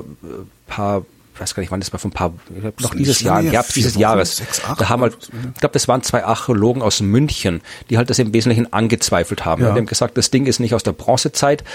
ich weiß gar nicht, wann das war, noch dieses Jahr, im Herbst dieses Jahres. 6, 8, da haben halt, ich glaube, das waren 2 Archäologen aus München, die halt das im Wesentlichen angezweifelt haben. Ja. Die haben gesagt, das Ding ist nicht aus der Bronzezeit.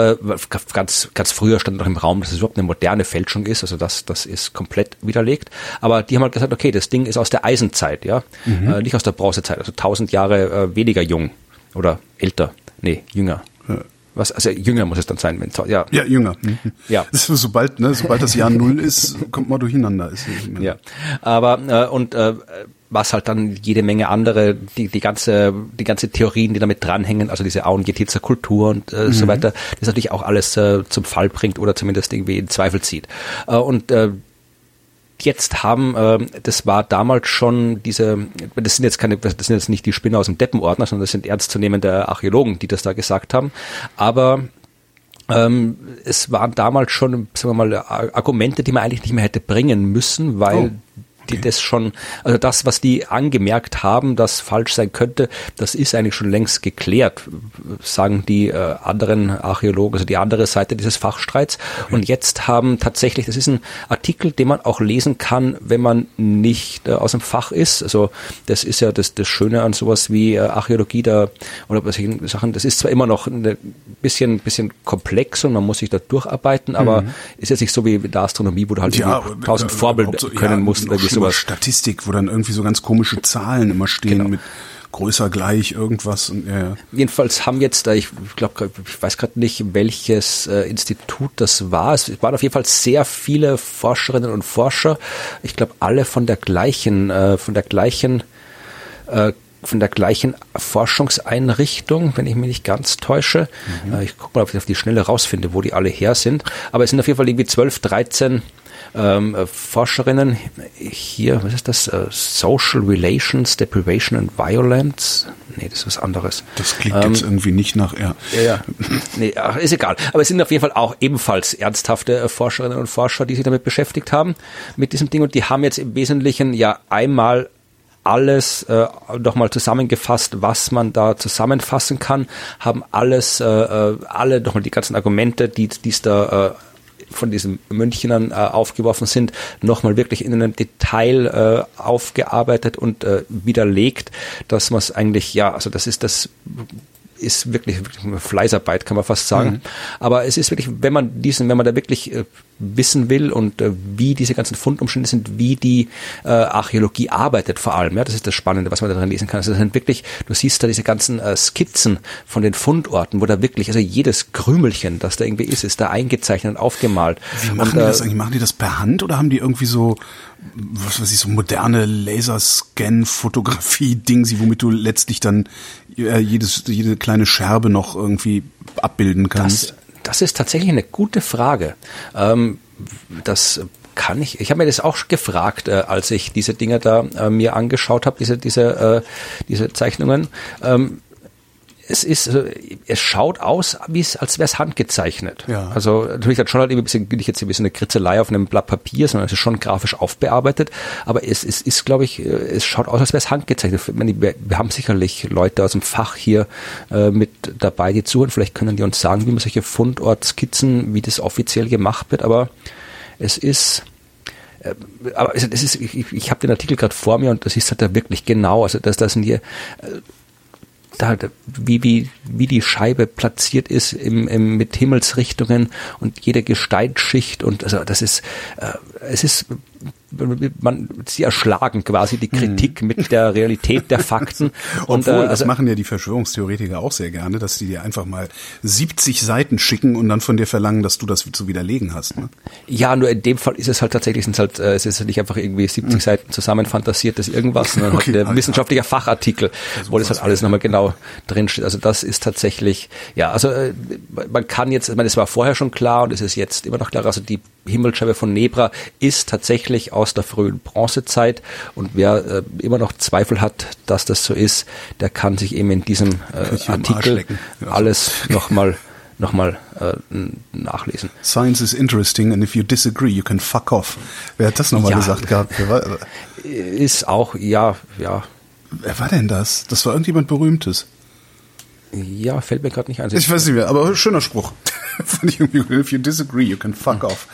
Ganz früher stand noch im Raum, dass es überhaupt eine moderne Fälschung ist. Also das ist komplett widerlegt. Aber die haben halt gesagt, okay, das Ding ist aus der Eisenzeit, ja, nicht aus der Bronzezeit. Also 1000 Jahre weniger jung oder älter. Nee, jünger. Ja. Also jünger muss es dann sein. Ja, jünger. Ja. Sobald das Jahr 0 ist, kommt man durcheinander. Ja, aber was halt dann jede Menge andere, die ganze Theorien, die damit dranhängen, also diese Auenjetitzer Kultur und so weiter, das natürlich auch alles zum Fall bringt oder zumindest irgendwie in Zweifel zieht. Und jetzt haben, das war damals schon das sind jetzt nicht die Spinner aus dem Deppenordner, sondern das sind ernstzunehmende Archäologen, die das da gesagt haben, aber es waren damals schon, sagen wir mal, Argumente, die man eigentlich nicht mehr hätte bringen müssen, weil die das schon, also das, was die angemerkt haben, das falsch sein könnte, das ist eigentlich schon längst geklärt, sagen die anderen Archäologen, also die andere Seite dieses Fachstreits. Okay. Und jetzt haben tatsächlich, das ist ein Artikel, den man auch lesen kann, wenn man nicht aus dem Fach ist. Also das ist ja das Schöne an sowas wie Archäologie oder solche Sachen. Das ist zwar immer noch ein bisschen komplex und man muss sich da durcharbeiten, aber ist jetzt nicht so wie in der Astronomie, wo du halt 1000 Vorbilder können musst. Statistik, wo dann irgendwie so ganz komische Zahlen immer stehen mit größer gleich irgendwas. Und, Jedenfalls haben jetzt, ich weiß gerade nicht, welches Institut das war. Es waren auf jeden Fall sehr viele Forscherinnen und Forscher. Ich glaube, alle von der gleichen Forschungseinrichtung, wenn ich mich nicht ganz täusche. Ich gucke mal, ob ich auf die Schnelle rausfinde, wo die alle her sind. Aber es sind auf jeden Fall irgendwie 12, 13 Forscherinnen hier, was ist das? Social Relations, Deprivation and Violence? Nee, das ist was anderes. Das klingt jetzt irgendwie nicht nach Ja. Nee, ist egal. Aber es sind auf jeden Fall auch ebenfalls ernsthafte Forscherinnen und Forscher, die sich damit beschäftigt haben, mit diesem Ding. Und die haben jetzt im Wesentlichen ja einmal alles nochmal zusammengefasst, was man da zusammenfassen kann, haben alle nochmal die ganzen Argumente, die es da von diesen Münchnern aufgeworfen sind, nochmal wirklich in einem Detail aufgearbeitet und widerlegt, dass man es eigentlich, also das ist wirklich eine Fleißarbeit, kann man fast sagen. Aber es ist wirklich, wenn man da wirklich wissen will und wie diese ganzen Fundumstände sind, wie die Archäologie arbeitet vor allem, das ist das Spannende, was man da drin lesen kann. Also das sind wirklich, du siehst da diese ganzen Skizzen von den Fundorten, wo da wirklich, also jedes Krümelchen, das da irgendwie ist da eingezeichnet und aufgemalt. Wie machen die das eigentlich? Machen die das per Hand oder haben die irgendwie so, was weiß ich, so moderne Laserscan-Fotografie-Dings, womit du letztlich dann jede kleine Scherbe noch irgendwie abbilden kannst? Das ist tatsächlich eine gute Frage. Ich habe mir das auch gefragt, als ich diese Dinge da mir angeschaut habe, diese Zeichnungen. Es schaut aus, als wäre es handgezeichnet. Ja. Also natürlich hat schon halt nicht jetzt ein bisschen eine Kritzelei auf einem Blatt Papier, sondern es ist schon grafisch aufbearbeitet. Aber es ist, glaube ich, es schaut aus, als wäre es handgezeichnet. Wir haben sicherlich Leute aus dem Fach hier mit dabei, die zuhören. Vielleicht können die uns sagen, wie man solche Fundortskizzen, wie das offiziell gemacht wird. Aber ich habe den Artikel gerade vor mir und das ist halt da wirklich genau. Also das sind hier wie die Scheibe platziert ist mit Himmelsrichtungen und jede Gesteinsschicht und also sie erschlagen quasi die Kritik mit der Realität der Fakten. Und obwohl, das machen ja die Verschwörungstheoretiker auch sehr gerne, dass die dir einfach mal 70 Seiten schicken und dann von dir verlangen, dass du das zu widerlegen hast. Ne? Ja, nur in dem Fall ist es halt tatsächlich, es ist nicht einfach irgendwie 70 Seiten zusammenfantasiertes irgendwas, sondern okay, halt ein wissenschaftlicher Fachartikel, wo das halt alles nochmal genau drin steht. Also das ist tatsächlich, man kann jetzt, ich meine, es war vorher schon klar und es ist jetzt immer noch klar, also die Himmelsscheibe von Nebra ist tatsächlich aus der frühen Bronzezeit und wer immer noch Zweifel hat, dass das so ist, der kann sich eben in diesem Artikel alles nochmal nachlesen. Science is interesting and if you disagree, you can fuck off. Wer hat das nochmal gesagt gehabt? Ist auch, ja. Wer war denn das? Das war irgendjemand Berühmtes. Ja, fällt mir gerade nicht ein. Ich weiß nicht mehr, aber schöner Spruch. Fand ich irgendwie, if you disagree, you can fuck off.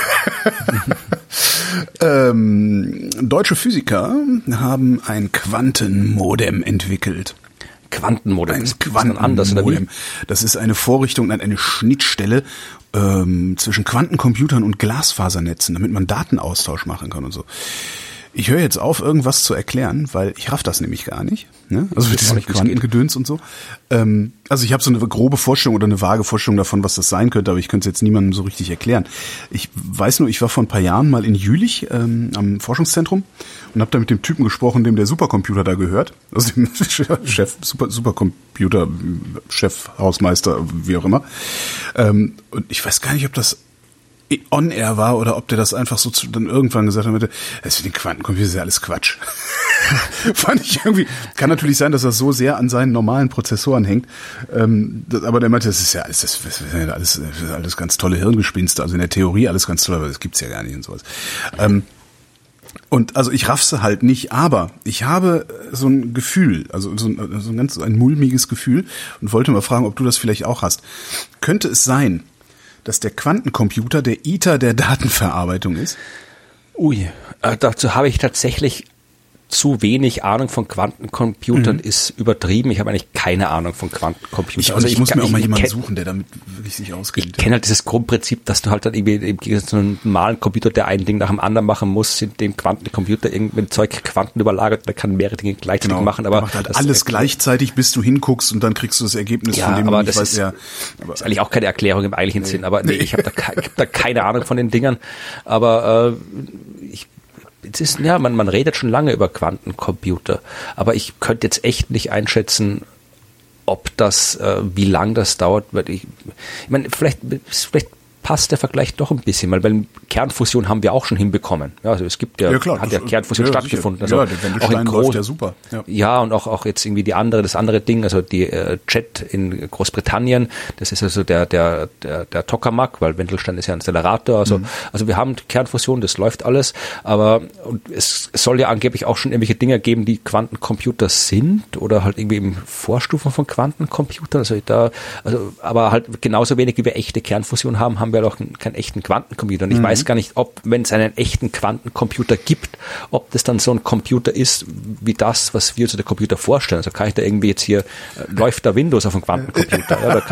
Deutsche Physiker haben ein Quantenmodem entwickelt. Quantenmodem? Ein Quantenmodem. Das ist eine Vorrichtung, eine Schnittstelle zwischen Quantencomputern und Glasfasernetzen, damit man Datenaustausch machen kann und so. Ich höre jetzt auf, irgendwas zu erklären, weil ich raff das nämlich gar nicht. Ne? Also mit diesem Quantengedöns und so. Also ich habe so eine grobe Vorstellung oder eine vage Vorstellung davon, was das sein könnte, aber ich könnte es jetzt niemandem so richtig erklären. Ich weiß nur, ich war vor ein paar Jahren mal in Jülich am Forschungszentrum und habe da mit dem Typen gesprochen, dem der Supercomputer da gehört. Also dem Chef, Supercomputer, Chef, Hausmeister, wie auch immer. Und ich weiß gar nicht, ob das on-air war oder ob der das einfach so dann irgendwann gesagt hat, das für den Quantencomputer ist ja alles Quatsch. Fand ich irgendwie, kann natürlich sein, dass das so sehr an seinen normalen Prozessoren hängt, aber der meinte, das ist ja alles ganz tolle Hirngespinste, also in der Theorie alles ganz toll, aber das gibt's ja gar nicht und sowas. Und also ich raff's halt nicht, aber ich habe so ein Gefühl, also so ein mulmiges Gefühl und wollte mal fragen, ob du das vielleicht auch hast. Könnte es sein, dass der Quantencomputer der ITER der Datenverarbeitung ist? Ui, dazu habe ich tatsächlich zu wenig Ahnung von Quantencomputern, ist übertrieben. Ich habe eigentlich keine Ahnung von Quantencomputern. Ich muss mir auch mal jemanden suchen, der damit wirklich sich auskennt. Ich kenne halt dieses Grundprinzip, dass du halt dann irgendwie im Gegensatz zu einem normalen Computer, der ein Ding nach dem anderen machen muss, sind dem Quantencomputer irgendein Zeug Quanten überlagert, der kann mehrere Dinge gleichzeitig machen. Aber macht halt alles gleichzeitig, bis du hinguckst und dann kriegst du das Ergebnis, von dem du nicht weißt. Ja, das ist eigentlich auch keine Erklärung im eigentlichen Sinn. Aber nee, ich habe da keine Ahnung von den Dingern. Aber man redet schon lange über Quantencomputer, aber ich könnte jetzt echt nicht einschätzen, ob das, wie lang das dauert. Ich meine, vielleicht passt der Vergleich doch ein bisschen, weil bei Kernfusion haben wir auch schon hinbekommen. Ja, also es gibt hat ja Kernfusion stattgefunden. Also ja, der Wendelstein läuft ja super. Ja, und auch jetzt irgendwie das andere Ding, also die JET in Großbritannien, das ist also der Tokamak, weil Wendelstein ist ja ein Accelerator. Also wir haben Kernfusion, das läuft alles, aber und es soll ja angeblich auch schon irgendwelche Dinge geben, die Quantencomputer sind oder halt irgendwie im Vorstufen von Quantencomputern. Aber halt genauso wenig wie wir echte Kernfusion haben wir doch keinen echten Quantencomputer. Und ich weiß gar nicht, ob, wenn es einen echten Quantencomputer gibt, ob das dann so ein Computer ist, wie das, was wir uns der Computer vorstellen. Also kann ich da irgendwie jetzt hier, läuft da Windows auf einem Quantencomputer?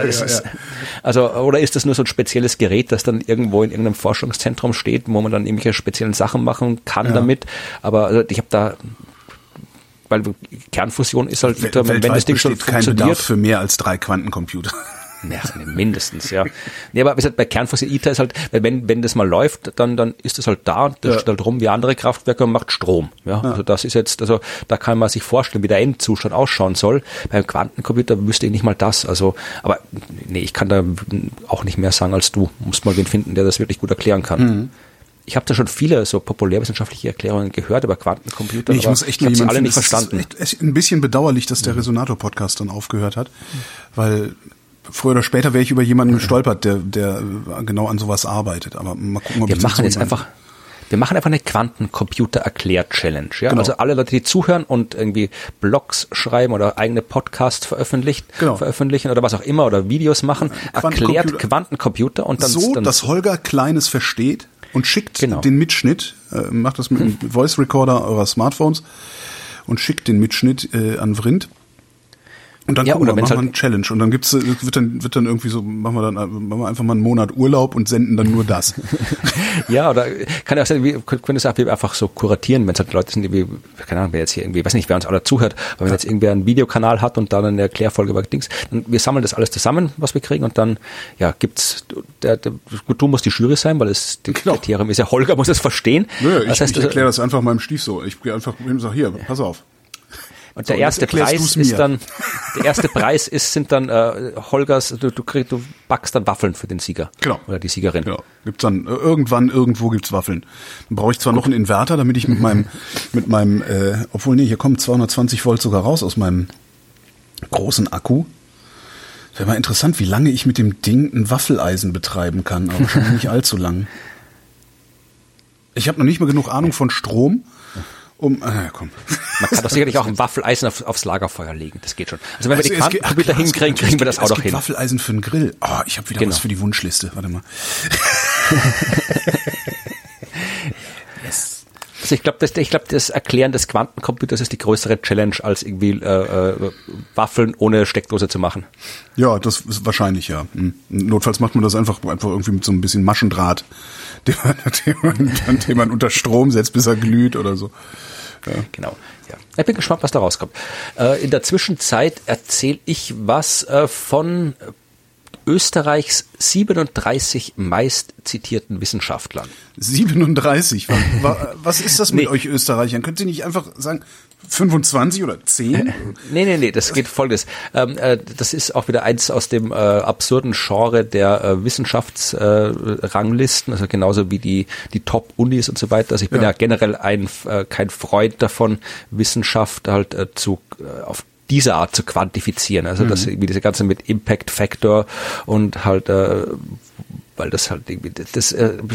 Oder ist das nur so ein spezielles Gerät, das dann irgendwo in irgendeinem Forschungszentrum steht, wo man dann irgendwelche speziellen Sachen machen kann damit? Aber also ich habe da, weil Kernfusion ist halt, wenn das Ding schon funktioniert. Kein Bedarf für mehr als 3 Quantencomputer. Ja, mindestens, ja. Nee, aber wie gesagt, bei Kernfusion ITER ist halt, wenn das mal läuft, dann ist das halt da und das steht halt rum wie andere Kraftwerke und macht Strom. Ja, also das ist jetzt, also da kann man sich vorstellen, wie der Endzustand ausschauen soll. Beim Quantencomputer wüsste ich nicht mal das. Also, aber nee, ich kann da auch nicht mehr sagen als du. Musst mal wen finden, der das wirklich gut erklären kann. Mhm. Ich habe da schon viele so populärwissenschaftliche Erklärungen gehört über Quantencomputer, ich muss echt mal sie alle nicht verstanden. Es ist ein bisschen bedauerlich, dass der Resonator-Podcast dann aufgehört hat, weil früher oder später wäre ich über jemanden gestolpert, der genau an sowas arbeitet. Aber mal gucken, ob wir machen einfach eine Quantencomputer-Erklär-Challenge. Ja? Genau. Also alle Leute, die zuhören und irgendwie Blogs schreiben oder eigene Podcasts veröffentlichen oder was auch immer oder Videos machen, erklärt Quantencomputer und dann so, dass Holger Kleines versteht und schickt den Mitschnitt, macht das mit einem Voice Recorder eurer Smartphones und schickt den Mitschnitt an Vrind. Und dann machen wir eine Challenge und dann wird dann irgendwie so, machen wir einfach mal einen Monat Urlaub und senden dann nur das. Ja, oder kann ja auch sein, können das auch einfach so kuratieren, wenn es halt Leute sind, die, keine Ahnung, wer jetzt hier irgendwie, weiß nicht, wer uns alle zuhört, aber wenn jetzt irgendwer einen Videokanal hat und dann eine Erklärfolge über Dings, dann wir sammeln das alles zusammen, was wir kriegen und dann, gibt's, du musst die Jury sein, weil der Kriterium ist ja, Holger muss das verstehen. Nö, ich erkläre das einfach meinem Stief so. Ich gehe einfach hin und sage, hier, pass auf. Und der erste Preis sind dann Holgers, du backst dann Waffeln für den Sieger. Genau. Oder die Siegerin. Genau. Gibt's dann irgendwo gibt's Waffeln. Dann brauche ich zwar noch einen Inverter, damit ich mit meinem hier kommen 220 Volt sogar raus aus meinem großen Akku. Wäre mal interessant, wie lange ich mit dem Ding ein Waffeleisen betreiben kann, aber wahrscheinlich nicht allzu lang. Ich habe noch nicht mal genug Ahnung von Strom. Komm. Man kann doch sicherlich auch ein Waffeleisen aufs Lagerfeuer legen. Das geht schon. Also wenn wir die Quantencomputer hinkriegen, kriegen wir das auch noch hin. Waffeleisen für den Grill. Oh, ich habe wieder was für die Wunschliste. Warte mal. Yes. Also ich glaube, das Erklären des Quantencomputers ist die größere Challenge, als irgendwie Waffeln ohne Steckdose zu machen. Ja, das ist wahrscheinlich, ja. Notfalls macht man das einfach irgendwie mit so ein bisschen Maschendraht, den man unter Strom setzt, bis er glüht oder so. Ja. Genau. Ja. Ich bin gespannt, was da rauskommt. In der Zwischenzeit erzähle ich was von Österreichs 37 meist zitierten Wissenschaftlern. 37? Was ist das mit euch Österreichern? Könnt ihr nicht einfach sagen 25 oder 10? Nee, das geht folgendes. Das ist auch wieder eins aus dem absurden Genre der Wissenschaftsranglisten, also genauso wie die Top-Unis und so weiter. Also ich bin ja generell kein Freund davon, Wissenschaft halt auf diese Art zu quantifizieren. Also dass irgendwie diese ganze mit Impact Factor und halt, weil das halt irgendwie, das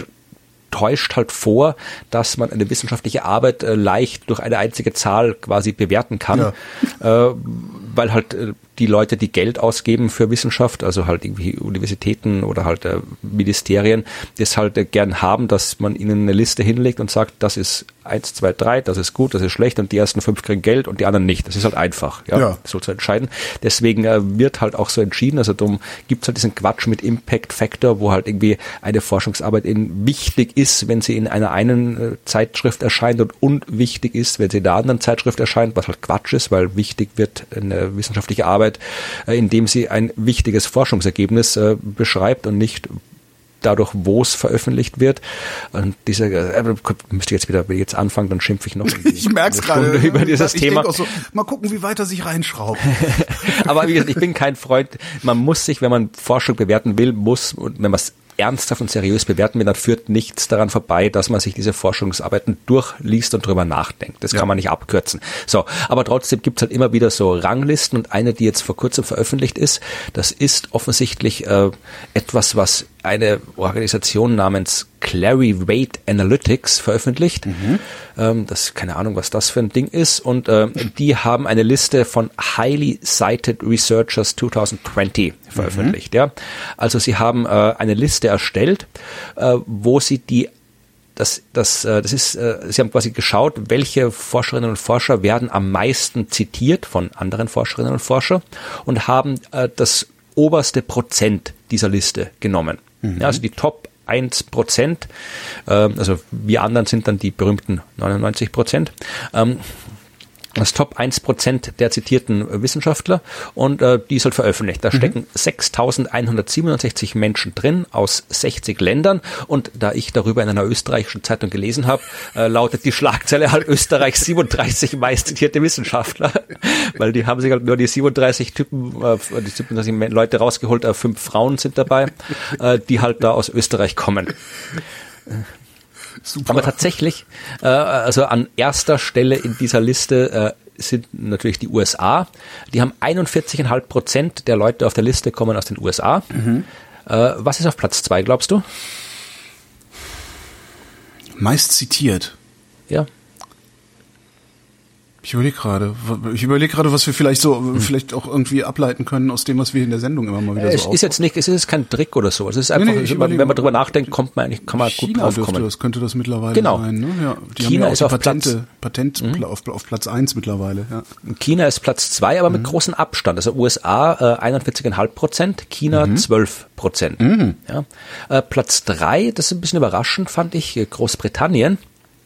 täuscht halt vor, dass man eine wissenschaftliche Arbeit leicht durch eine einzige Zahl quasi bewerten kann, weil halt die Leute, die Geld ausgeben für Wissenschaft, also halt irgendwie Universitäten oder halt Ministerien, das halt gern haben, dass man ihnen eine Liste hinlegt und sagt, das ist 1, 2, 3, das ist gut, das ist schlecht und die ersten 5 kriegen Geld und die anderen nicht. Das ist halt einfach, so zu entscheiden. Deswegen wird halt auch so entschieden, also darum gibt's halt diesen Quatsch mit Impact Factor, wo halt irgendwie eine Forschungsarbeit wichtig ist, wenn sie in einer einen Zeitschrift erscheint und unwichtig ist, wenn sie in der anderen Zeitschrift erscheint, was halt Quatsch ist, weil wichtig wird eine wissenschaftliche Arbeit, indem sie ein wichtiges Forschungsergebnis beschreibt und nicht dadurch, wo es veröffentlicht wird. Und diese müsste jetzt wieder anfangen, dann schimpfe ich noch. Ich merke es gerade über dieses Thema. Auch so, mal gucken, wie weit er sich reinschraubt. Aber wie gesagt, ich bin kein Freund. Man muss sich, wenn man Forschung bewerten will, und wenn man es ernsthaft und seriös bewerten will, dann führt nichts daran vorbei, dass man sich diese Forschungsarbeiten durchliest und drüber nachdenkt. Das kann man nicht abkürzen. So, aber trotzdem gibt's halt immer wieder so Ranglisten und eine, die jetzt vor kurzem veröffentlicht ist, das ist offensichtlich etwas, was eine Organisation namens Clarivate Analytics veröffentlicht. Das keine Ahnung, was das für ein Ding ist. Und die haben eine Liste von Highly Cited Researchers 2020 veröffentlicht. Ja, also sie haben eine Liste erstellt, wo sie sie haben quasi geschaut, welche Forscherinnen und Forscher werden am meisten zitiert von anderen Forscherinnen und Forschern und haben das oberste Prozent dieser Liste genommen. Ja, also die Top 1%, also wir anderen sind dann die berühmten 99%. Das Top 1% der zitierten Wissenschaftler und die ist halt veröffentlicht. Da stecken 6.167 Menschen drin aus 60 Ländern und da ich darüber in einer österreichischen Zeitung gelesen habe, lautet die Schlagzeile halt Österreich 37 meist zitierte Wissenschaftler, weil die haben sich halt nur die 37 Leute rausgeholt, 5 Frauen sind dabei, die halt da aus Österreich kommen. Super. Aber tatsächlich, also an erster Stelle in dieser Liste sind natürlich die USA. Die haben 41,5% der Leute auf der Liste kommen aus den USA. Was ist auf Platz 2, glaubst du? Meist zitiert. Ja. Ich überlege gerade, was wir vielleicht auch irgendwie ableiten können aus dem, was wir in der Sendung immer mal wieder so es ist kein Trick oder so. Es ist einfach, wenn man drüber nachdenkt, kann man gut drauf kommen. Könnte das mittlerweile sein, ne? Ja, China ist auf Patent auf Platz 1 mittlerweile, ja. China ist Platz 2, aber mit großem Abstand. Also USA 41,5%, China 12%. Ja. Platz 3, das ist ein bisschen überraschend, fand ich, Großbritannien.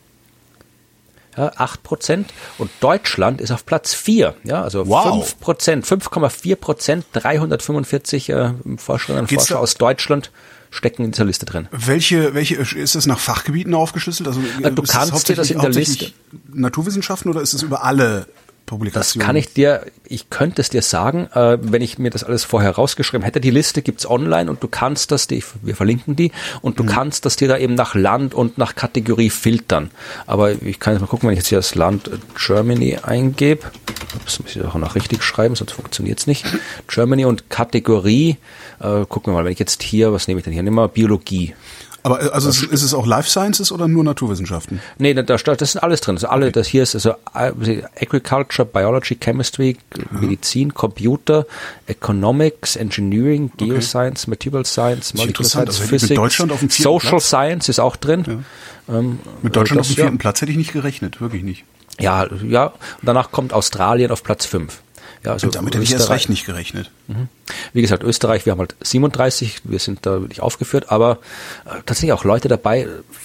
8% und Deutschland ist auf Platz 4, ja, also 5%, 5,4%, 345 Forscherinnen und Forscher aus Deutschland stecken in dieser Liste drin. Welche ist das nach Fachgebieten aufgeschlüsselt? Also du kannst dir das in der Liste Naturwissenschaften oder ist es über alle Publikationen? Ich könnte es dir sagen, wenn ich mir das alles vorher rausgeschrieben hätte. Die Liste gibt's online und du kannst wir verlinken die und du kannst das dir da eben nach Land und nach Kategorie filtern. Aber ich kann jetzt mal gucken, wenn ich jetzt hier das Land Germany eingebe. Das muss ich auch noch richtig schreiben, sonst funktioniert's nicht. Germany und Kategorie, gucken wir mal, wenn ich jetzt hier, was nehme ich denn hier? Nehmen wir Biologie. Aber also ist es auch Life Sciences oder nur Naturwissenschaften? Nee, das ist alles drin. Also das hier ist also Agriculture, Biology, Chemistry, Medizin, Computer, Economics, Engineering, Geoscience, Material Science, Molecular Science, Physics, Social Science ist auch drin. Ja. Mit Deutschland auf dem 4. Platz hätte ich nicht gerechnet, wirklich nicht. Ja. Und danach kommt Australien auf Platz 5. Ja, also und damit hätte ich erst recht nicht gerechnet. Wie gesagt, Österreich, wir haben halt 37, wir sind da nicht aufgeführt, aber tatsächlich auch Leute dabei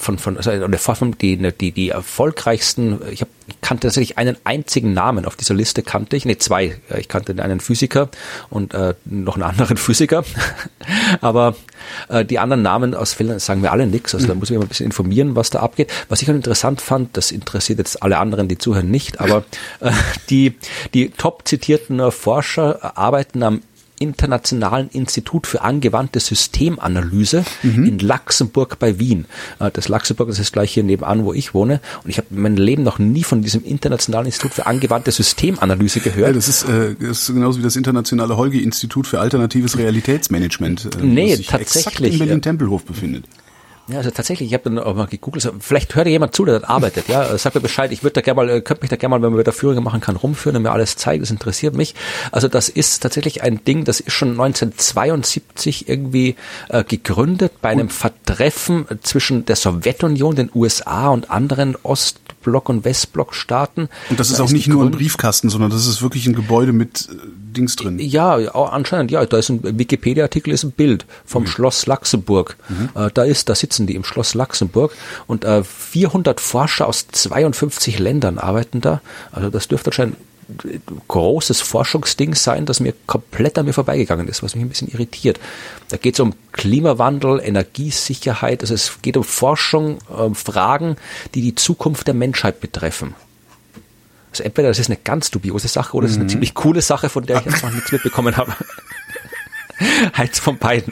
die erfolgreichsten, ich kannte tatsächlich einen einzigen Namen auf dieser Liste, zwei. Ich kannte einen Physiker und noch einen anderen Physiker, aber die anderen Namen aus Finnland sagen mir alle nichts, also da muss ich mich mal ein bisschen informieren, was da abgeht. Was ich halt interessant fand, das interessiert jetzt alle anderen, die zuhören, nicht, aber die top zitierten Forscher arbeiten am Internationalen Institut für angewandte Systemanalyse in Luxemburg bei Wien. Das Luxemburg, das ist gleich hier nebenan, wo ich wohne. Und ich habe in meinem Leben noch nie von diesem Internationalen Institut für angewandte Systemanalyse gehört. Ja, das ist genauso wie das Internationale Holgi-Institut für alternatives Realitätsmanagement, das sich tatsächlich exakt in Berlin-Tempelhof befindet. Ja, also tatsächlich, ich habe dann auch mal gegoogelt, also vielleicht hört jemand zu, der dort arbeitet, ja, sagt mir Bescheid, ich würde da gerne mal, könnte mich da gerne mal, wenn wir da Führungen machen kann, rumführen und mir alles zeigen, das interessiert mich. Also das ist tatsächlich ein Ding, das ist schon 1972 irgendwie gegründet bei einem Vertreffen zwischen der Sowjetunion, den USA und anderen Ostblock- und Westblock-Staaten. Und das ist auch nicht nur ein Briefkasten, sondern das ist wirklich ein Gebäude mit Dings drin. Ja, anscheinend, ja, da ist ein Wikipedia-Artikel, ist ein Bild vom Schloss Luxemburg. Da sitzen die im Schloss Luxemburg und 400 Forscher aus 52 Ländern arbeiten da. Also das dürfte anscheinend ein großes Forschungsding sein, das mir komplett an mir vorbeigegangen ist, was mich ein bisschen irritiert. Da geht es um Klimawandel, Energiesicherheit, also es geht um Forschung, Fragen, die die Zukunft der Menschheit betreffen. Also entweder das ist eine ganz dubiose Sache oder das ist eine ziemlich coole Sache, von der ich jetzt noch nichts mitbekommen habe. Halt von beiden.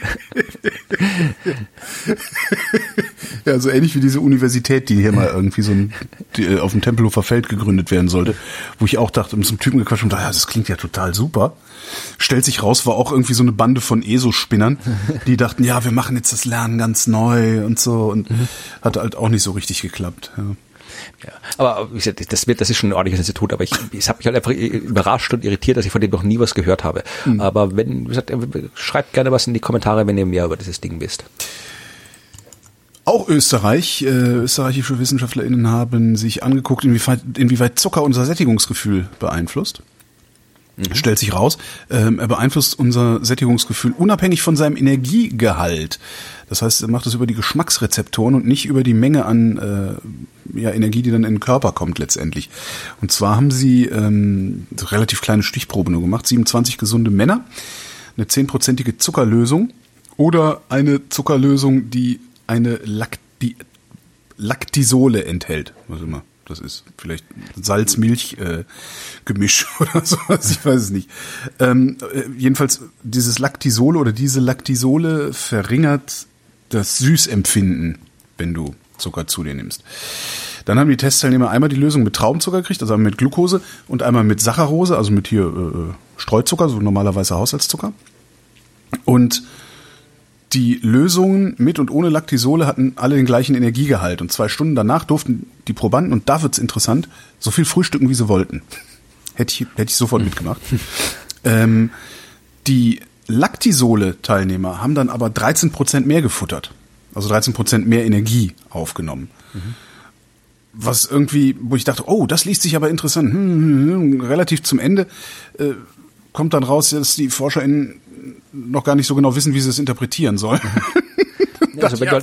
Ja, so ähnlich wie diese Universität, die hier mal irgendwie die auf dem Tempelhofer Feld gegründet werden sollte, wo ich auch dachte, mit so einem Typen gequatscht und dachte, ja, das klingt ja total super. Stellt sich raus, war auch irgendwie so eine Bande von ESO-Spinnern, die dachten, ja, wir machen jetzt das Lernen ganz neu und so und hat halt auch nicht so richtig geklappt. Ja. Ja, aber wie gesagt, das ist schon ein ordentliches Institut, aber es hat mich halt einfach überrascht und irritiert, dass ich von dem noch nie was gehört habe. Aber wie gesagt, schreibt gerne was in die Kommentare, wenn ihr mehr über dieses Ding wisst. Auch österreichische WissenschaftlerInnen haben sich angeguckt, inwieweit Zucker unser Sättigungsgefühl beeinflusst. Stellt sich raus, er beeinflusst unser Sättigungsgefühl unabhängig von seinem Energiegehalt. Das heißt, er macht das über die Geschmacksrezeptoren und nicht über die Menge an Energie, die dann in den Körper kommt letztendlich. Und zwar haben sie relativ kleine Stichprobe nur gemacht, 27 gesunde Männer, eine 10%ige Zuckerlösung oder eine Zuckerlösung, die eine Lactisole enthält. Was immer das ist. Vielleicht Salz-Milch-Gemisch oder sowas, ich weiß es nicht. Jedenfalls dieses Lactisole oder diese Lactisole verringert das Süßempfinden, wenn du Zucker zu dir nimmst. Dann haben die Testteilnehmer einmal die Lösung mit Traubenzucker gekriegt, also einmal mit Glucose und einmal mit Saccharose, also mit Streuzucker, so normalerweise Haushaltszucker. Und die Lösungen mit und ohne Lactisole hatten alle den gleichen Energiegehalt. Und 2 Stunden danach durften die Probanden, und da wird's interessant, so viel frühstücken, wie sie wollten. Hätte ich sofort mitgemacht. Die Lactisole-Teilnehmer haben dann aber 13% mehr gefuttert. Also 13% mehr Energie aufgenommen. Was irgendwie, wo ich dachte, oh, das liest sich aber interessant. Relativ zum Ende kommt dann raus, dass die ForscherInnen noch gar nicht so genau wissen, wie sie es interpretieren sollen. Also wenn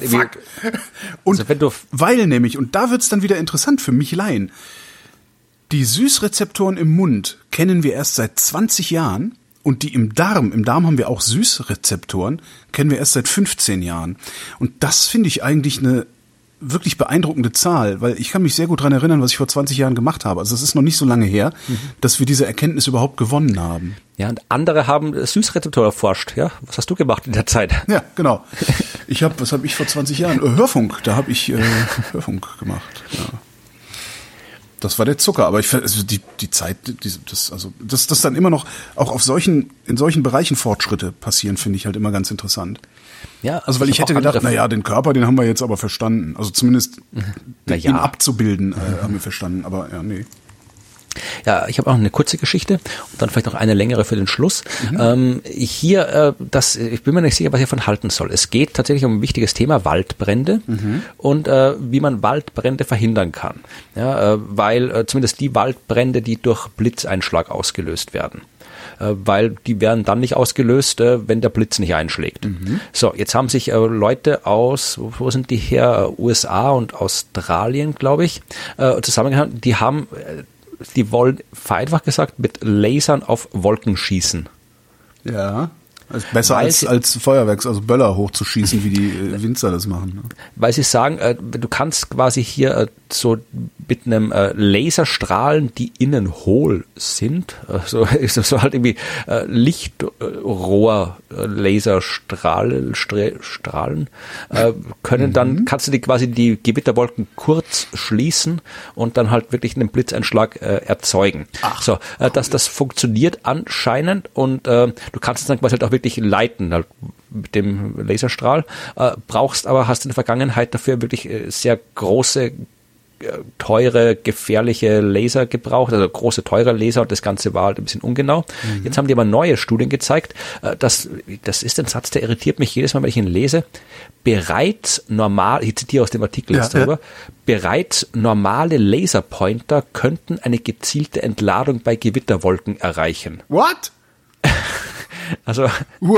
weil nämlich, und da wird's dann wieder interessant für mich Laien, die Süßrezeptoren im Mund kennen wir erst seit 20 Jahren und die im Darm haben wir auch Süßrezeptoren, kennen wir erst seit 15 Jahren. Und das finde ich eigentlich eine wirklich beeindruckende Zahl, weil ich kann mich sehr gut daran erinnern, was ich vor 20 Jahren gemacht habe. Also es ist noch nicht so lange her, dass wir diese Erkenntnis überhaupt gewonnen haben. Ja, und andere haben Süßrezeptoren erforscht, ja? Was hast du gemacht in der Zeit? Ja, genau. Was habe ich vor 20 Jahren? Hörfunk, da habe ich Hörfunk gemacht. Ja. Das war der Zucker, aber die Zeit, dass dann immer noch auch in solchen Bereichen Fortschritte passieren, finde ich halt immer ganz interessant. Ja, also weil ich hätte gedacht, den Körper, den haben wir jetzt aber verstanden. Also zumindest ihn abzubilden, haben wir verstanden, aber ja, nee. Ja, ich habe auch eine kurze Geschichte und dann vielleicht noch eine längere für den Schluss. Ich bin mir nicht sicher, was ich davon halten soll. Es geht tatsächlich um ein wichtiges Thema, Waldbrände und wie man Waldbrände verhindern kann. Ja, weil zumindest die Waldbrände, die durch Blitzeinschlag ausgelöst werden. Weil die werden dann nicht ausgelöst, wenn der Blitz nicht einschlägt. So, jetzt haben sich Leute aus, wo sind die her? USA und Australien, glaube ich, zusammengehalten. Die wollen, vereinfacht gesagt, mit Lasern auf Wolken schießen. Ja. Also besser als Feuerwerks, also Böller hochzuschießen, wie die Winzer das machen. Ne? Weil sie sagen, du kannst quasi hier so mit einem Laserstrahlen, die innen hohl sind, so halt irgendwie Lichtrohr-Laserstrahlen können dann, kannst du die Gewitterwolken kurz schließen und dann halt wirklich einen Blitzeinschlag erzeugen. So, cool. Das funktioniert anscheinend und du kannst es dann quasi halt auch wirklich leiten, halt mit dem Laserstrahl, hast in der Vergangenheit dafür wirklich sehr große, teure, gefährliche Laser gebraucht, also große, teure Laser und das Ganze war halt ein bisschen ungenau. Jetzt haben die aber neue Studien gezeigt, das ist ein Satz, der irritiert mich jedes Mal, wenn ich ihn lese, ich zitiere aus dem Artikel jetzt darüber, bereits normale Laserpointer könnten eine gezielte Entladung bei Gewitterwolken erreichen. What? Also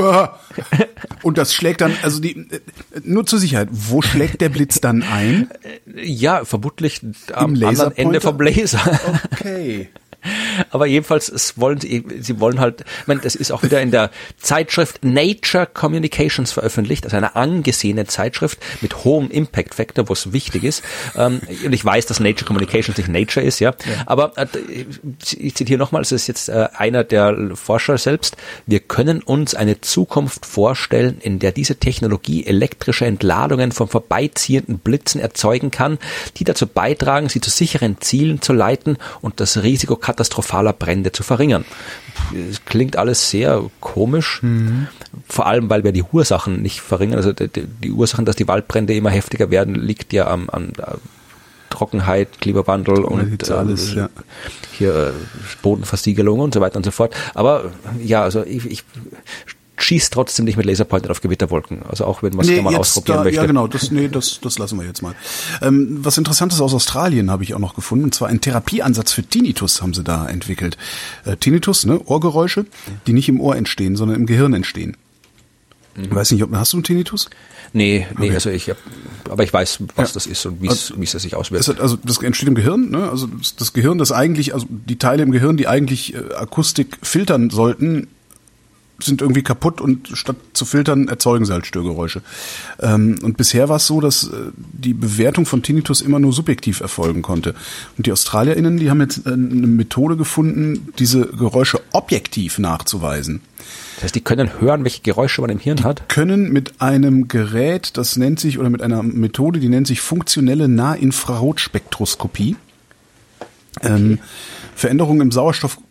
und das schlägt dann, also nur zur Sicherheit, wo schlägt der Blitz dann ein? Ja, vermutlich am anderen Ende vom Laser. Okay. Aber jedenfalls, sie wollen halt, ich meine, das ist auch wieder in der Zeitschrift Nature Communications veröffentlicht, also eine angesehene Zeitschrift mit hohem Impact Factor, wo es wichtig ist. Und ich weiß, dass Nature Communications nicht Nature ist, ja. Aber ich zitiere nochmal, es ist jetzt einer der Forscher selbst. Wir können uns eine Zukunft vorstellen, in der diese Technologie elektrische Entladungen von vorbeiziehenden Blitzen erzeugen kann, die dazu beitragen, sie zu sicheren Zielen zu leiten und das Risiko katastrophaler Brände zu verringern. Es klingt alles sehr komisch, vor allem, weil wir die Ursachen nicht verringern. Also die Ursachen, dass die Waldbrände immer heftiger werden, liegt ja an Trockenheit, Klimawandel und alles, hier Bodenversiegelung und so weiter und so fort. Aber ja, also ich schießt trotzdem nicht mit Laserpointern auf Gewitterwolken. Also auch wenn man es mal ausprobieren möchte. Ja, genau. Das lassen wir jetzt mal. Was Interessantes aus Australien habe ich auch noch gefunden. Und zwar einen Therapieansatz für Tinnitus haben sie da entwickelt. Tinnitus, ne? Ohrgeräusche, die nicht im Ohr entstehen, sondern im Gehirn entstehen. Ich weiß nicht, hast du einen Tinnitus? Nee, okay. Also aber ich weiß, was das ist und wie es sich auswirkt. Also das entsteht im Gehirn, ne? Also das Gehirn, das eigentlich, also die Teile im Gehirn, die eigentlich Akustik filtern sollten, sind irgendwie kaputt und statt zu filtern erzeugen sie halt Störgeräusche. Und bisher war es so, dass die Bewertung von Tinnitus immer nur subjektiv erfolgen konnte. Und die AustralierInnen, die haben jetzt eine Methode gefunden, diese Geräusche objektiv nachzuweisen. Das heißt, die können hören, welche Geräusche man im Hirn hat? Können mit einem Gerät, das nennt sich, oder mit einer Methode, die nennt sich funktionelle Nahinfrarotspektroskopie. Okay. Veränderungen im Sauerstoffgehalt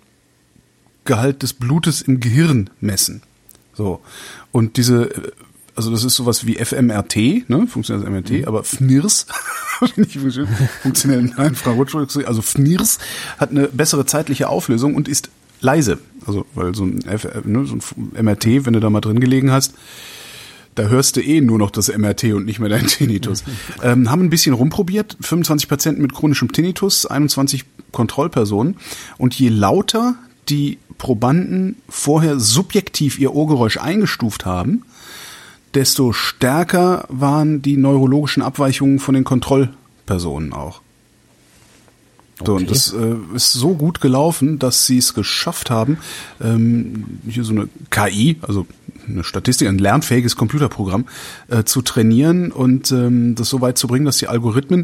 des Blutes im Gehirn messen. So. Und also das ist sowas wie fMRT, ne, funktionelles MRT, aber FNIRS, funktionelle Nahinfrarotspektroskopie, also FNIRS hat eine bessere zeitliche Auflösung und ist leise. Also, weil so ein MRT, wenn du da mal drin gelegen hast, da hörst du nur noch das MRT und nicht mehr deinen Tinnitus. Haben ein bisschen rumprobiert, 25 Patienten mit chronischem Tinnitus, 21 Kontrollpersonen. Und je lauter die Probanden vorher subjektiv ihr Ohrgeräusch eingestuft haben, desto stärker waren die neurologischen Abweichungen von den Kontrollpersonen auch. So, und das ist so gut gelaufen, dass sie es geschafft haben, hier so eine KI, also eine Statistik, ein lernfähiges Computerprogramm, zu trainieren und das so weit zu bringen, dass die Algorithmen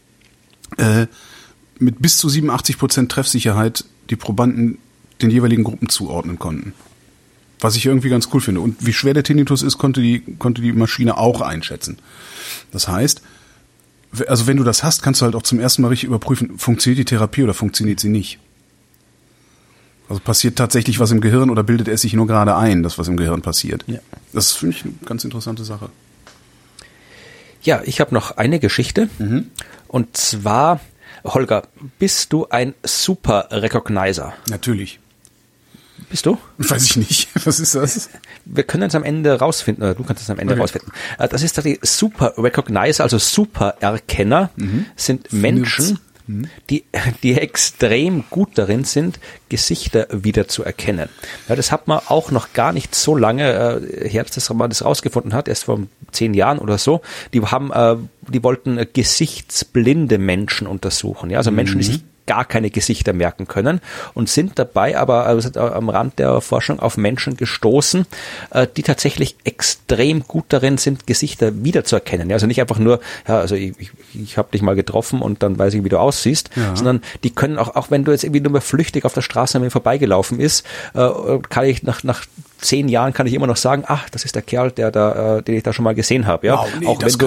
mit bis zu 87% Treffsicherheit die Probanden den jeweiligen Gruppen zuordnen konnten. Was ich irgendwie ganz cool finde. Und wie schwer der Tinnitus ist, konnte die Maschine auch einschätzen. Das heißt, also wenn du das hast, kannst du halt auch zum ersten Mal richtig überprüfen, funktioniert die Therapie oder funktioniert sie nicht. Also passiert tatsächlich was im Gehirn oder bildet es sich nur gerade ein, das was im Gehirn passiert. Ja. Das finde ich eine ganz interessante Sache. Ja, ich habe noch eine Geschichte. Und zwar Holger, bist du ein Super Recognizer? Natürlich. Bist du? Weiß ich nicht. Was ist das? Wir können es am Ende rausfinden, oder du kannst es am Ende rausfinden. Das ist die Super Recognizer, also Super Erkenner, sind Menschen, die extrem gut darin sind, Gesichter wieder zu erkennen. Ja, das hat man auch noch gar nicht so lange her, dass man das rausgefunden hat, erst vor 10 Jahren oder so. Die wollten gesichtsblinde Menschen untersuchen. Ja, also Menschen, die sich gar keine Gesichter merken können und sind dabei aber am Rand der Forschung auf Menschen gestoßen, die tatsächlich extrem gut darin sind, Gesichter wiederzuerkennen. Ja, also nicht einfach nur, ja, also ich habe dich mal getroffen und dann weiß ich, wie du aussiehst, sondern die können auch wenn du jetzt irgendwie nur mal flüchtig auf der Straße an mir vorbeigelaufen ist, kann ich nach 10 Jahren kann ich immer noch sagen, ach, das ist der Kerl, den ich da schon mal gesehen habe. Ja? Wow, nee, auch wenn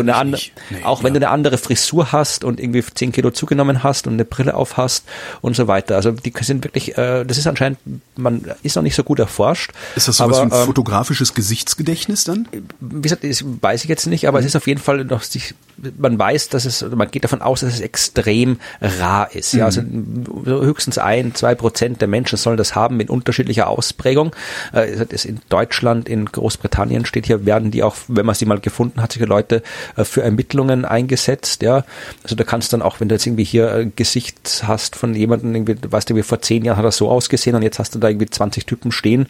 du eine andere Frisur hast und irgendwie 10 Kilo zugenommen hast und eine Brille auf hast und so weiter. Also die sind wirklich, das ist anscheinend, man ist noch nicht so gut erforscht. Ist das sowas wie ein fotografisches Gesichtsgedächtnis dann? Wie gesagt, das weiß ich jetzt nicht, aber es ist auf jeden Fall noch, man weiß, man geht davon aus, dass es extrem rar ist. Ja, also höchstens 1-2% der Menschen sollen das haben in unterschiedlicher Ausprägung. In Deutschland, in Großbritannien steht hier, werden die auch, wenn man sie mal gefunden hat, solche Leute für Ermittlungen eingesetzt. Ja, also da kannst dann auch, wenn du jetzt irgendwie hier ein Gesicht hast von jemandem, irgendwie, weißt du, wie vor 10 Jahren hat er so ausgesehen und jetzt hast du da irgendwie 20 Typen stehen,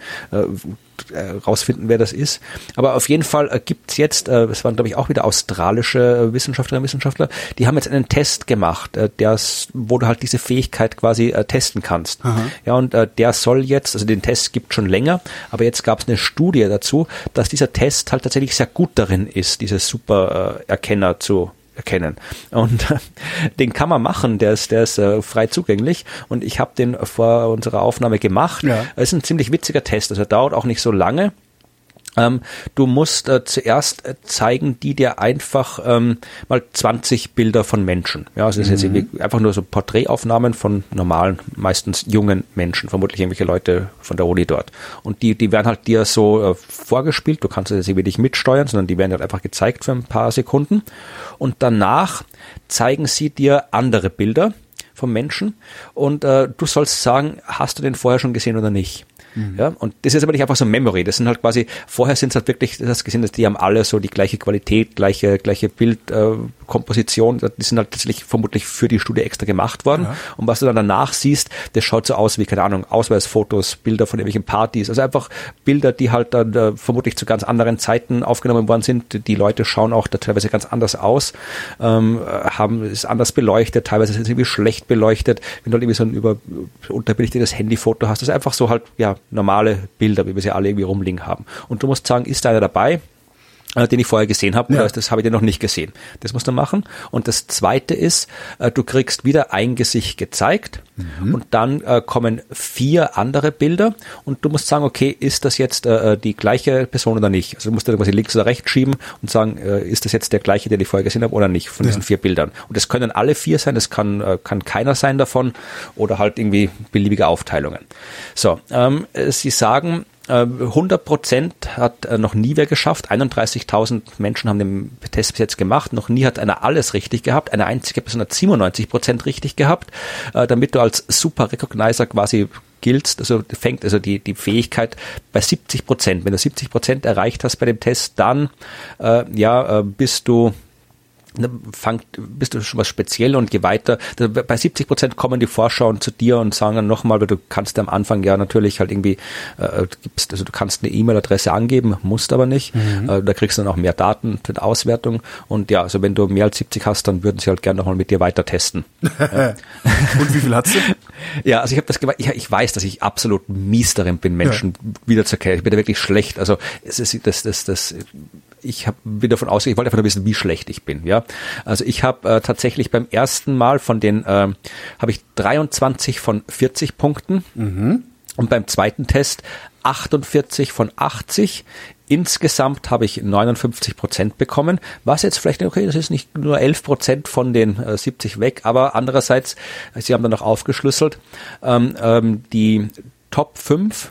rausfinden, wer das ist. Aber auf jeden Fall gibt's jetzt, es waren glaube ich auch wieder australische Wissenschaftlerinnen und Wissenschaftler, die haben jetzt einen Test gemacht, wo du halt diese Fähigkeit quasi testen kannst. Aha. Ja, und der soll jetzt, also den Test gibt schon länger, aber jetzt gab es eine Studie dazu, dass dieser Test halt tatsächlich sehr gut darin ist, diese Super-Erkenner zu erkennen. Und den kann man machen, der ist frei zugänglich und ich habe den vor unserer Aufnahme gemacht. Ja. Es ist ein ziemlich witziger Test, also dauert auch nicht so lange. Du musst zuerst zeigen, die dir einfach mal 20 Bilder von Menschen. Ja, also das ist jetzt irgendwie einfach nur so Porträtaufnahmen von normalen, meistens jungen Menschen, vermutlich irgendwelche Leute von der Uni dort. Und die werden halt dir so vorgespielt, du kannst das jetzt irgendwie nicht mitsteuern, sondern die werden halt einfach gezeigt für ein paar Sekunden. Und danach zeigen sie dir andere Bilder vom Menschen und du sollst sagen, hast du den vorher schon gesehen oder nicht? Ja, und das ist aber nicht einfach so Memory, das sind halt quasi, vorher sind es halt wirklich, das hast gesehen, dass die haben alle so die gleiche Qualität, gleiche Bildkomposition, die sind halt tatsächlich vermutlich für die Studie extra gemacht worden. Ja. Und was du dann danach siehst, das schaut so aus wie, keine Ahnung, Ausweisfotos, Bilder von irgendwelchen Partys, also einfach Bilder, die halt dann vermutlich zu ganz anderen Zeiten aufgenommen worden sind. Die Leute schauen auch da teilweise ganz anders aus, ist anders beleuchtet, teilweise ist es irgendwie schlecht beleuchtet, wenn du halt irgendwie so ein unterbelichtetes Handyfoto hast, das ist einfach so halt, ja, normale Bilder, wie wir sie alle irgendwie rumliegen haben. Und du musst sagen, ist da einer dabei, den ich vorher gesehen habe, oder das habe ich dir noch nicht gesehen. Das musst du machen. Und das Zweite ist, du kriegst wieder ein Gesicht gezeigt und dann kommen 4 andere Bilder und du musst sagen, okay, ist das jetzt die gleiche Person oder nicht? Also du musst dann quasi links oder rechts schieben und sagen, ist das jetzt der gleiche, den ich vorher gesehen habe oder nicht, von diesen 4 Bildern. Und das können alle 4 sein, das kann keiner sein davon oder halt irgendwie beliebige Aufteilungen. So, sie sagen, 100% hat noch nie wer geschafft. 31.000 Menschen haben den Test bis jetzt gemacht. Noch nie hat einer alles richtig gehabt. Eine einzige Person hat 97% richtig gehabt. Damit du als Super Recognizer quasi giltst, also fängt also die Fähigkeit bei 70%. Wenn du 70% erreicht hast bei dem Test, dann bist du schon was speziell und je weiter, bei 70% kommen die Vorschauen zu dir und sagen dann nochmal, weil du kannst am Anfang ja natürlich halt irgendwie, du kannst eine E-Mail-Adresse angeben, musst aber nicht, da kriegst du dann auch mehr Daten für die Auswertung und ja, also wenn du mehr als 70 hast, dann würden sie halt gerne nochmal mit dir weiter testen. Und wie viel hast du? Ja, also ich habe das gemacht, ich weiß, dass ich absolut mies darin bin, Menschen wiederzuerkennen. Ich bin da wirklich schlecht, also es ist ich bin davon ausgegangen, ich wollte einfach nur wissen, wie schlecht ich bin. Ja, also ich habe tatsächlich beim ersten Mal von den habe ich 23 von 40 Punkten und beim zweiten Test 48 von 80. Insgesamt habe ich 59% bekommen, was jetzt vielleicht, okay, das ist nicht nur 11% von den 70 weg, aber andererseits, sie haben dann noch aufgeschlüsselt, die Top 5%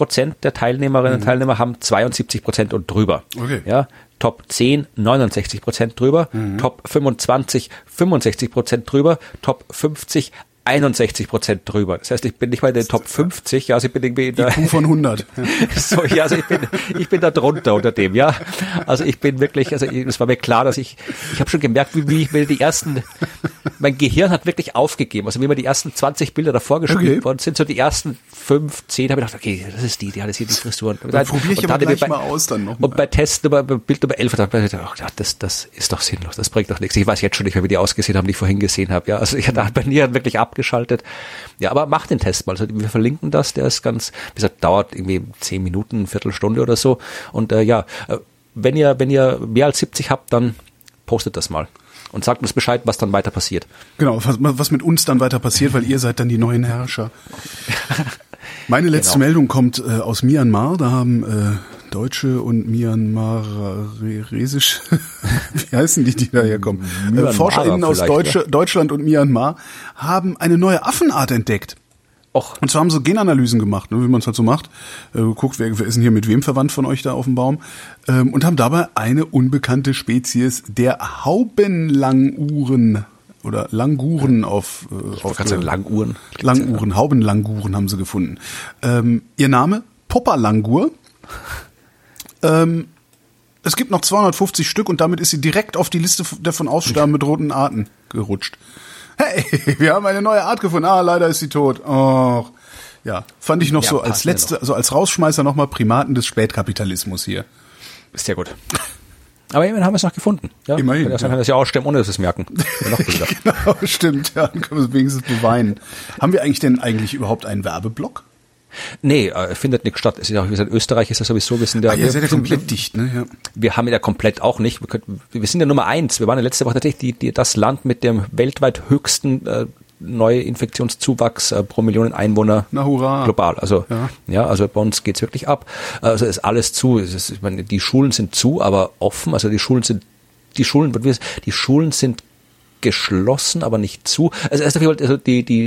50% der Teilnehmerinnen und Teilnehmer haben 72% und drüber. Okay. Ja, Top 10, 69% drüber, Top 25, 65% drüber, Top 50, 61% drüber. Das heißt, ich bin nicht mal in den Top 50, also ich bin irgendwie in der IQ von 100. so, ja, also ich bin da drunter unter dem, ja. Also ich bin wirklich, also es war mir klar, dass ich habe schon gemerkt, wie ich mir mein Gehirn hat wirklich aufgegeben. Also wie mir die ersten 20 Bilder davor gespielt worden sind, so die ersten 5, 10, habe ich gedacht, okay, das ist die hat jetzt hier die Frisuren. Dann probiere ich aber gleich mal aus dann noch. Und bei Tests bei Bild Nummer 11 habe ich gedacht, das ist doch sinnlos, das bringt doch nichts. Ich weiß jetzt schon nicht mehr, wie die ausgesehen haben, die ich vorhin gesehen habe. Ja, also da hat bei mir wirklich abgeschaltet. Ja, aber mach den Test mal. Also wir verlinken das, der ist ganz, wie gesagt, dauert irgendwie 10 Minuten, eine Viertelstunde oder so. Und wenn ihr mehr als 70 habt, dann postet das mal. Und sagt uns Bescheid, was dann weiter passiert. Genau, was mit uns dann weiter passiert, weil ihr seid dann die neuen Herrscher. Meine letzte Meldung kommt aus Myanmar. Da haben Deutsche und Myanmaresisch, wie heißen die daher kommen? ForscherInnen aus Deutschland und Myanmar haben eine neue Affenart entdeckt. Und zwar haben sie Genanalysen gemacht, ne, wie man es halt so macht. Guckt, wer ist denn hier mit wem verwandt von euch da auf dem Baum? Und haben dabei eine unbekannte Spezies der Haubenlanguren oder Languren auf Languren. Languren, Haubenlanguren haben sie gefunden. Ihr Name? Popperlangur. Es gibt noch 250 Stück und damit ist sie direkt auf die Liste der von aussterben bedrohten Arten gerutscht. Hey, wir haben eine neue Art gefunden. Leider ist sie tot. Oh. Ja, fand ich noch so als letzte, also als Rausschmeißer nochmal Primaten des Spätkapitalismus hier. Ist sehr gut. Aber immerhin haben wir es noch gefunden. Ja? Immerhin. Dann können wir das ja ausstimmen, ohne dass wir es merken. Genau, stimmt. Ja, dann können wir es wenigstens beweinen. Haben wir eigentlich überhaupt einen Werbeblock? Nee, findet nicht statt. Es ist auch, wie gesagt, Österreich ist ja sowieso, wir sind ja... ihr seid ja komplett dicht, ne? Ja. Wir haben ja komplett auch nicht. Wir sind ja Nummer 1. Wir waren ja letzte Woche tatsächlich das Land mit dem weltweit höchsten Neuinfektionszuwachs pro Million Einwohner global. Also also bei uns geht's wirklich ab. Also ist alles zu. Ich meine, die Schulen sind zu, aber offen. Also die Schulen sind geschlossen, aber nicht zu. Also erst einmal, also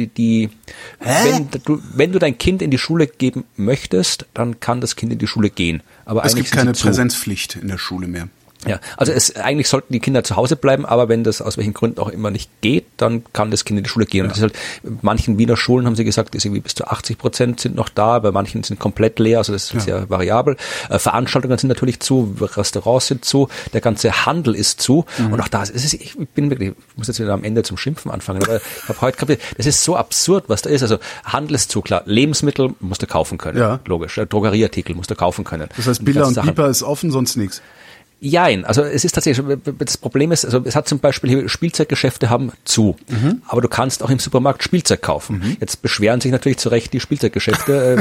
wenn du dein Kind in die Schule geben möchtest, dann kann das Kind in die Schule gehen. Aber es gibt keine Präsenzpflicht in der Schule mehr. Ja, also eigentlich sollten die Kinder zu Hause bleiben, aber wenn das aus welchen Gründen auch immer nicht geht, dann kann das Kind in die Schule gehen. Und das ist halt, in manchen Wiener Schulen haben sie gesagt, ist irgendwie bis zu 80% sind noch da, bei manchen sind komplett leer, also das ist sehr variabel. Veranstaltungen sind natürlich zu, Restaurants sind zu, der ganze Handel ist zu. Und auch da ist es, ich muss jetzt wieder am Ende zum Schimpfen anfangen, aber ich habe heute kapiert, das ist so absurd, was da ist. Also Handel ist zu, klar, Lebensmittel musst du kaufen können, logisch, Drogerieartikel musst du kaufen können. Das heißt, Billa und Bipa ist offen, sonst nichts. Jein, also es ist tatsächlich, das Problem ist, also es hat zum Beispiel hier Spielzeuggeschäfte haben zu, aber du kannst auch im Supermarkt Spielzeug kaufen. Jetzt beschweren sich natürlich zu Recht die Spielzeuggeschäfte,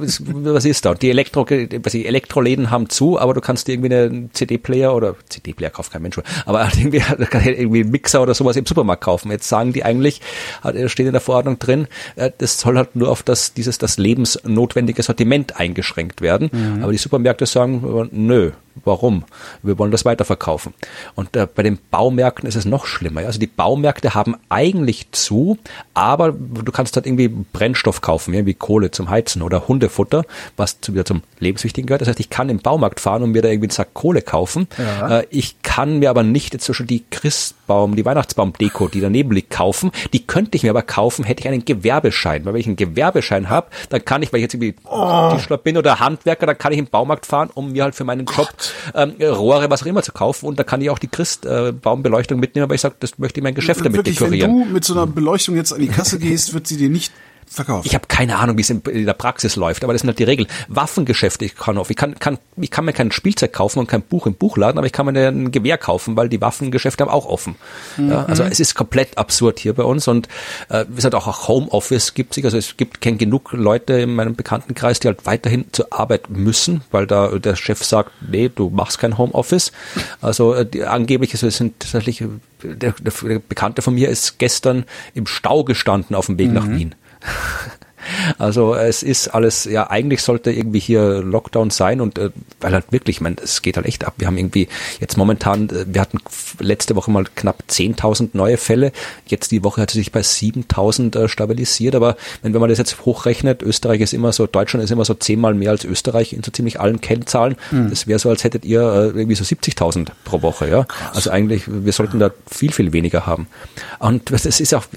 was ist da? Und die Elektroläden haben zu, aber du kannst dir irgendwie einen CD-Player kauft kein Mensch, aber irgendwie einen Mixer oder sowas im Supermarkt kaufen. Jetzt sagen die eigentlich, steht in der Verordnung drin, das soll halt nur auf das lebensnotwendige Sortiment eingeschränkt werden, aber die Supermärkte sagen, nö. Warum? Wir wollen das weiterverkaufen. Und bei den Baumärkten ist es noch schlimmer. Also die Baumärkte haben eigentlich zu, aber du kannst halt irgendwie Brennstoff kaufen, wie Kohle zum Heizen oder Hundefutter, was wieder zum Lebenswichtigen gehört. Das heißt, ich kann im Baumarkt fahren und mir da irgendwie einen Sack Kohle kaufen. Ja. Ich kann mir aber nicht jetzt zum Beispiel die die Weihnachtsbaumdeko, die daneben liegt, kaufen. Die könnte ich mir aber kaufen, hätte ich einen Gewerbeschein. Weil wenn ich einen Gewerbeschein habe, dann kann ich, weil ich jetzt irgendwie Tischler bin oder Handwerker, dann kann ich im Baumarkt fahren, um mir halt für meinen Job Rohre, was auch immer zu kaufen. Und da kann ich auch die Christbaumbeleuchtung mitnehmen, weil ich sage, das möchte ich mein Geschäft damit dekorieren. Wenn du mit so einer Beleuchtung jetzt an die Kasse gehst, wird sie dir nicht verkauft. Ich habe keine Ahnung, wie es in der Praxis läuft, aber das sind halt die Regeln. Waffengeschäfte, ich kann mir kein Spielzeug kaufen und kein Buch im Buchladen, aber ich kann mir ein Gewehr kaufen, weil die Waffengeschäfte haben auch offen. Ja, also es ist komplett absurd hier bei uns und wie gesagt, auch Homeoffice gibt sich, also es gibt genug Leute in meinem Bekanntenkreis, die halt weiterhin zur Arbeit müssen, weil da der Chef sagt, nee, du machst kein Homeoffice. Also angeblich, also es sind tatsächlich, der Bekannte von mir ist gestern im Stau gestanden auf dem Weg nach Wien. Also es ist alles, ja, eigentlich sollte irgendwie hier Lockdown sein und weil halt wirklich, ich meine, es geht halt echt ab. Wir haben irgendwie jetzt momentan, wir hatten letzte Woche mal knapp 10.000 neue Fälle. Jetzt die Woche hat sie sich bei 7.000 stabilisiert, aber wenn man das jetzt hochrechnet, Österreich ist immer so, Deutschland ist immer so 10-mal mehr als Österreich in so ziemlich allen Kennzahlen. Das wäre so, als hättet ihr irgendwie so 70.000 pro Woche, ja. Krass. Also eigentlich, wir sollten da viel, viel weniger haben. Und das ist auch,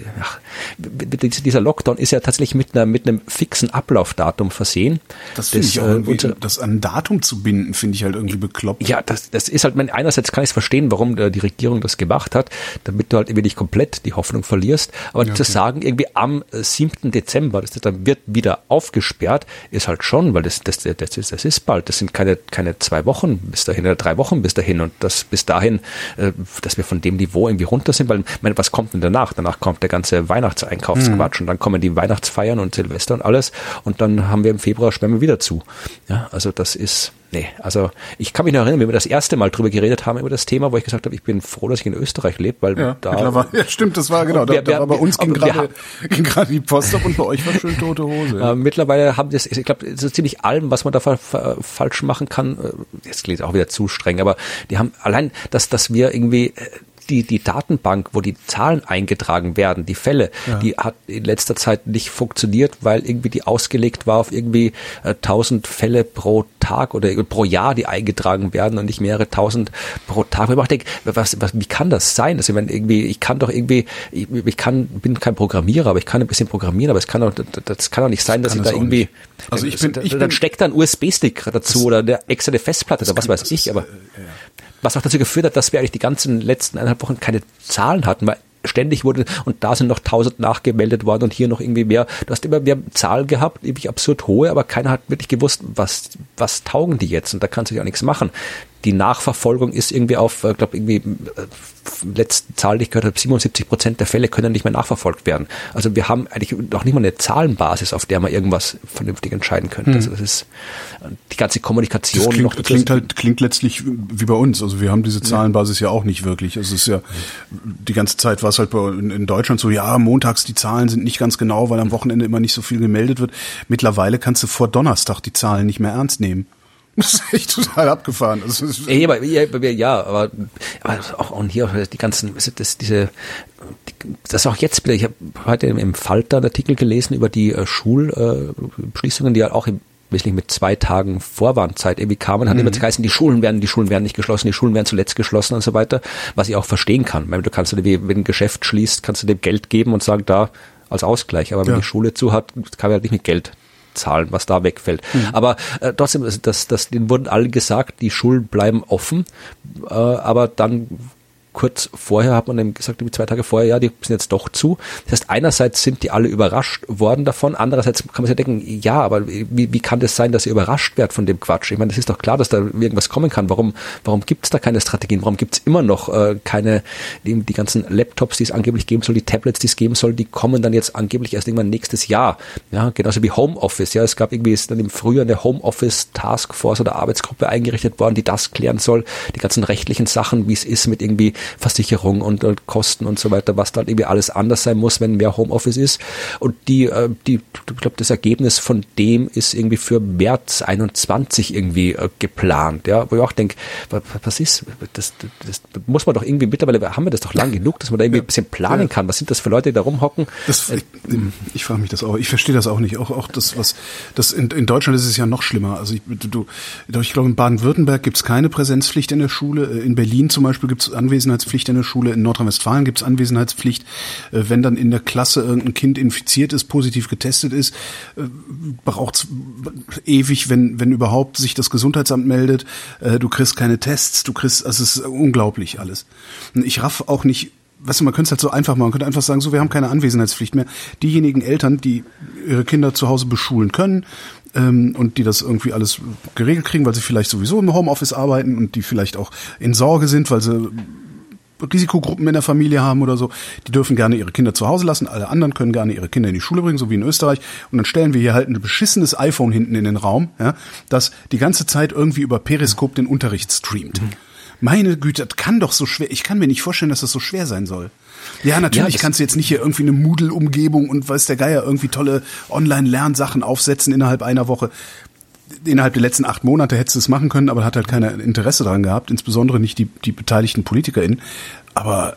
dieser Lockdown ist ja tatsächlich mit einem fixen Ablaufdatum versehen. Das finde ich auch irgendwie, das an ein Datum zu binden, finde ich halt irgendwie bekloppt. Ja, das ist halt, einerseits kann ich es verstehen, warum die Regierung das gemacht hat, damit du halt irgendwie nicht komplett die Hoffnung verlierst, aber ja, okay, zu sagen, irgendwie am 7. Dezember, dann wird wieder aufgesperrt, ist halt schon, weil das ist bald, das sind keine 2 Wochen bis dahin oder 3 Wochen bis dahin und das bis dahin, dass wir von dem Niveau irgendwie runter sind, weil, ich meine, was kommt denn danach? Danach kommt der ganze Weihnachtseinkaufsquatsch und dann kommen die Weihnachtsfeiern und Silvester und alles und dann haben wir im Februar, sperren wir wieder zu. Ja, also das ist, also ich kann mich noch erinnern, wie wir das erste Mal drüber geredet haben, über das Thema, wo ich gesagt habe, ich bin froh, dass ich in Österreich lebe, weil ja, da... Ja, stimmt, das war genau, da war bei uns ging gerade die Post ab und bei euch war schön tote Hose. Ja. Mittlerweile haben das, ich glaube, so ziemlich allem, was man da falsch machen kann, jetzt klingt auch wieder zu streng, aber die haben allein, dass wir irgendwie... Die Datenbank, wo die Zahlen eingetragen werden, die Fälle, die hat in letzter Zeit nicht funktioniert, weil irgendwie die ausgelegt war auf irgendwie 1000 Fälle pro Tag oder pro Jahr, die eingetragen werden und nicht mehrere 1000 pro Tag. Ich denke, wie kann das sein? Also, ich kann doch irgendwie, bin kein Programmierer, aber ich kann ein bisschen programmieren, aber das kann doch nicht sein, dass ich da irgendwie, also dann steckt da ein USB-Stick dazu oder eine externe Festplatte oder was weiß ich, aber was auch dazu geführt hat, dass wir eigentlich die ganzen letzten 1,5 Wochen keine Zahlen hatten, weil ständig wurde, und da sind noch 1000 nachgemeldet worden und hier noch irgendwie mehr. Du hast immer mehr Zahlen gehabt, irgendwie absurd hohe, aber keiner hat wirklich gewusst, was taugen die jetzt, und da kannst du ja auch nichts machen. Die Nachverfolgung ist irgendwie auf, ich glaube, irgendwie letzte Zahl, die ich gehört habe, 77% der Fälle können nicht mehr nachverfolgt werden. Also wir haben eigentlich noch nicht mal eine Zahlenbasis, auf der man irgendwas vernünftig entscheiden könnte. Also das ist die ganze Kommunikation. Klingt letztlich wie bei uns. Also wir haben diese Zahlenbasis ja auch nicht wirklich. Also es ist ja, die ganze Zeit war es halt in Deutschland so, ja, montags die Zahlen sind nicht ganz genau, weil am Wochenende immer nicht so viel gemeldet wird. Mittlerweile kannst du vor Donnerstag die Zahlen nicht mehr ernst nehmen. Das ist echt total abgefahren. Aber auch und hier die ganzen, das auch jetzt, ich habe heute im Falter einen Artikel gelesen über die Schulschließungen, die ja auch wesentlich mit 2 Tagen Vorwarnzeit irgendwie kamen, hat immer geheißen, die Schulen werden nicht geschlossen, die Schulen werden zuletzt geschlossen und so weiter, was ich auch verstehen kann. Weil du kannst wenn ein Geschäft schließt, kannst du dem Geld geben und sagen, da als Ausgleich, aber wenn die Schule zu hat, kann man halt nicht mit Geld zahlen, was da wegfällt. Aber trotzdem, denen wurden alle gesagt, die Schulen bleiben offen, aber dann kurz vorher hat man eben gesagt, 2 Tage vorher, ja, die sind jetzt doch zu. Das heißt, einerseits sind die alle überrascht worden davon, andererseits kann man sich denken, ja, aber wie kann das sein, dass ihr überrascht werdet von dem Quatsch? Ich meine, das ist doch klar, dass da irgendwas kommen kann. Warum gibt es da keine Strategien? Warum gibt es immer noch keine, die ganzen Laptops, die es angeblich geben soll, die Tablets, die es geben soll, die kommen dann jetzt angeblich erst irgendwann nächstes Jahr. Ja, genauso wie Homeoffice. Ja, es gab irgendwie, ist dann im Frühjahr eine Homeoffice-Taskforce oder Arbeitsgruppe eingerichtet worden, die das klären soll, die ganzen rechtlichen Sachen, wie es ist mit irgendwie Versicherung und Kosten und so weiter, was dann irgendwie alles anders sein muss, wenn mehr Homeoffice ist. Und ich glaube, das Ergebnis von dem ist irgendwie für März 21 irgendwie geplant. Ja, wo ich auch denke, was ist, das muss man doch irgendwie, mittlerweile haben wir das doch lang genug, dass man da irgendwie ein bisschen planen kann. Was sind das für Leute, die da rumhocken? Ich frage mich das auch. Ich verstehe das auch nicht. Auch das in Deutschland ist es ja noch schlimmer. Also ich glaube, in Baden-Württemberg gibt es keine Präsenzpflicht in der Schule. In Berlin zum Beispiel gibt es Anwesenheitspflicht in der Schule. In Nordrhein-Westfalen gibt es Anwesenheitspflicht. Wenn dann in der Klasse irgendein Kind infiziert ist, positiv getestet ist, braucht es ewig, wenn überhaupt sich das Gesundheitsamt meldet. Du kriegst keine Tests, also es ist unglaublich alles. Und ich raff auch nicht, weißt du, man könnte es halt so einfach machen. Man könnte einfach sagen, so, wir haben keine Anwesenheitspflicht mehr. Diejenigen Eltern, die ihre Kinder zu Hause beschulen können, und die das irgendwie alles geregelt kriegen, weil sie vielleicht sowieso im Homeoffice arbeiten und die vielleicht auch in Sorge sind, weil sie Risikogruppen in der Familie haben oder so, die dürfen gerne ihre Kinder zu Hause lassen, alle anderen können gerne ihre Kinder in die Schule bringen, so wie in Österreich, und dann stellen wir hier halt ein beschissenes iPhone hinten in den Raum, ja, das die ganze Zeit irgendwie über Periskop den Unterricht streamt. Meine Güte, das kann doch so schwer, ich kann mir nicht vorstellen, dass das so schwer sein soll. Ja, natürlich kannst du jetzt nicht hier irgendwie eine Moodle-Umgebung und weiß der Geier irgendwie tolle Online-Lernsachen aufsetzen innerhalb einer Woche. Innerhalb der letzten 8 Monate hättest du es machen können, aber hat halt keiner Interesse daran gehabt, insbesondere nicht die beteiligten PolitikerInnen. Aber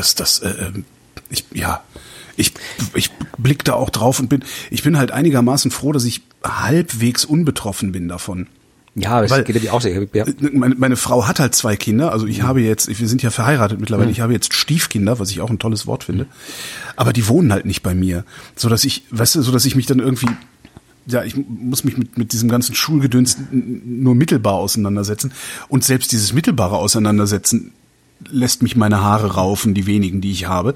ich blick da auch drauf und ich bin halt einigermaßen froh, dass ich halbwegs unbetroffen bin davon. Ja, das geht ja auch sehr. Ja. Meine Frau hat halt 2 Kinder, also wir sind ja verheiratet mittlerweile, ich habe jetzt Stiefkinder, was ich auch ein tolles Wort finde, aber die wohnen halt nicht bei mir, so dass ich mich dann irgendwie, ich muss mich mit diesem ganzen Schulgedöns nur mittelbar auseinandersetzen und selbst dieses mittelbare Auseinandersetzen lässt mich meine Haare raufen, die wenigen, die ich habe.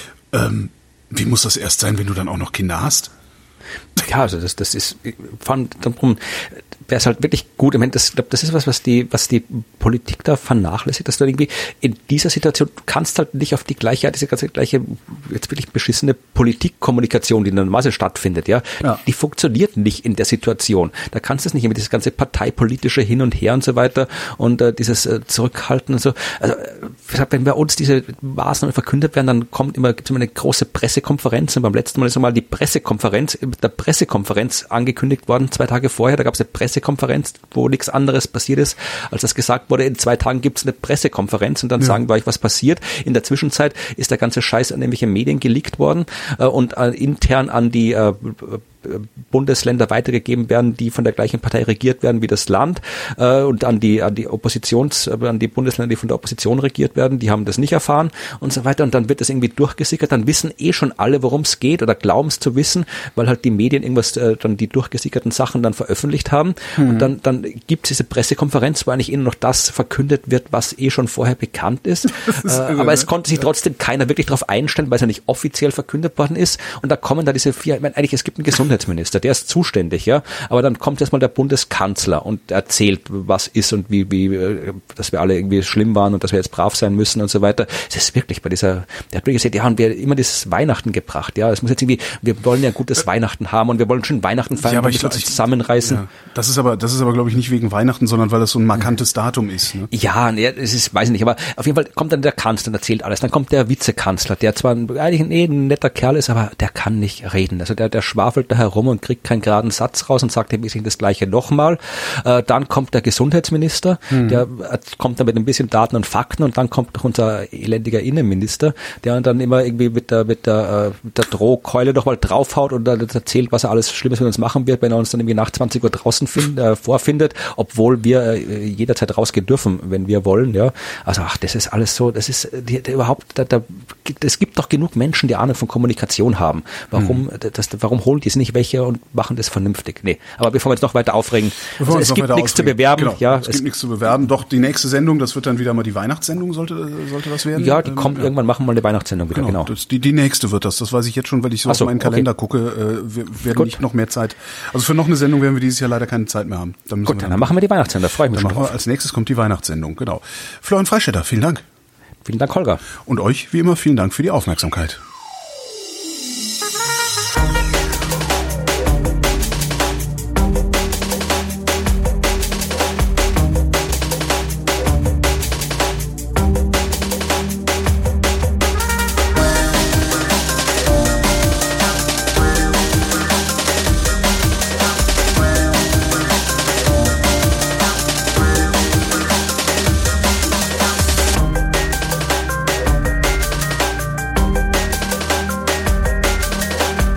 Wie muss das erst sein, wenn du dann auch noch Kinder hast? Ja, also das ist, darum wäre es halt wirklich gut. Ich meine, das ist was die Politik da vernachlässigt, dass du irgendwie in dieser Situation, du kannst halt nicht auf diese ganze gleiche, jetzt wirklich beschissene Politikkommunikation, die normalerweise stattfindet, ja, die funktioniert nicht in der Situation. Da kannst du es nicht immer, dieses ganze parteipolitische Hin und Her und so weiter und dieses Zurückhalten und so. Also, wenn bei uns diese Maßnahmen verkündet werden, dann gibt's immer eine große Pressekonferenz und beim letzten Mal ist einmal die Pressekonferenz angekündigt worden, 2 Tage vorher, da gab es eine Pressekonferenz, wo nichts anderes passiert ist, als das gesagt wurde, in 2 Tagen gibt es eine Pressekonferenz und dann sagen wir euch, was passiert. In der Zwischenzeit ist der ganze Scheiß an irgendwelche Medien geleakt worden und intern an die Bundesländer weitergegeben werden, die von der gleichen Partei regiert werden wie das Land und an die Bundesländer, die von der Opposition regiert werden, die haben das nicht erfahren und so weiter und dann wird das irgendwie durchgesickert, dann wissen schon alle, worum es geht oder glauben es zu wissen, weil halt die Medien irgendwas dann die durchgesickerten Sachen dann veröffentlicht haben und dann gibt es diese Pressekonferenz, wo eigentlich noch das verkündet wird, was schon vorher bekannt ist, aber es konnte sich trotzdem keiner wirklich darauf einstellen, weil es ja nicht offiziell verkündet worden ist und da kommen da diese 4, ich meine, eigentlich es gibt einen Gesundheitsminister, der ist zuständig, ja, aber dann kommt erstmal der Bundeskanzler und erzählt, was ist und wie, dass wir alle irgendwie schlimm waren und dass wir jetzt brav sein müssen und so weiter. Es ist wirklich der hat wirklich gesagt, und wir immer dieses Weihnachten gebracht, ja, es muss jetzt irgendwie, wir wollen ja gutes Weihnachten haben und wir wollen schon Weihnachten feiern, und uns zusammenreißen. Ja. Das ist aber, glaube ich, nicht wegen Weihnachten, sondern weil das so ein markantes Datum ist, ne? Ja, es ist, weiß ich nicht, aber auf jeden Fall kommt dann der Kanzler und erzählt alles, dann kommt der Vizekanzler, der zwar eigentlich ein netter Kerl ist, aber der kann nicht reden, also der schwafelt da herum und kriegt keinen geraden Satz raus und sagt im Wesentlichen das Gleiche nochmal. Dann kommt der Gesundheitsminister, der kommt dann mit ein bisschen Daten und Fakten und dann kommt noch unser elendiger Innenminister, der dann immer irgendwie mit der Drohkeule noch mal draufhaut und dann erzählt, was er alles Schlimmes mit uns machen wird, wenn er uns dann irgendwie nach 20 Uhr draußen vorfindet, obwohl wir jederzeit rausgehen dürfen, wenn wir wollen, ja. Also, das ist alles so, das ist es gibt doch genug Menschen, die Ahnung von Kommunikation haben. Warum holen die es nicht welche und machen das vernünftig? Nee, aber bevor wir uns noch weiter aufregen, also es gibt nichts zu bewerben. Genau, ja, es gibt nichts zu bewerben. Doch, die nächste Sendung, das wird dann wieder mal die Weihnachtssendung, sollte das werden? Ja, die kommt irgendwann, machen wir mal eine Weihnachtssendung wieder, genau. Die nächste wird das weiß ich jetzt schon, weil ich so auf meinen Kalender gucke, wir werden nicht noch mehr Zeit. Also für noch eine Sendung werden wir dieses Jahr leider keine Zeit mehr haben. Dann machen wir die Weihnachtssendung, da freue ich mich schon drauf. Als nächstes kommt die Weihnachtssendung, genau. Florian Freistetter, vielen Dank. Vielen Dank, Holger. Und euch, wie immer, vielen Dank für die Aufmerksamkeit.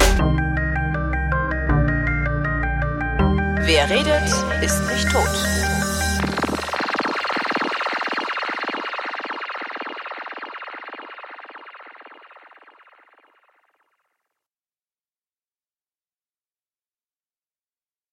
Wer redet, ist nicht tot.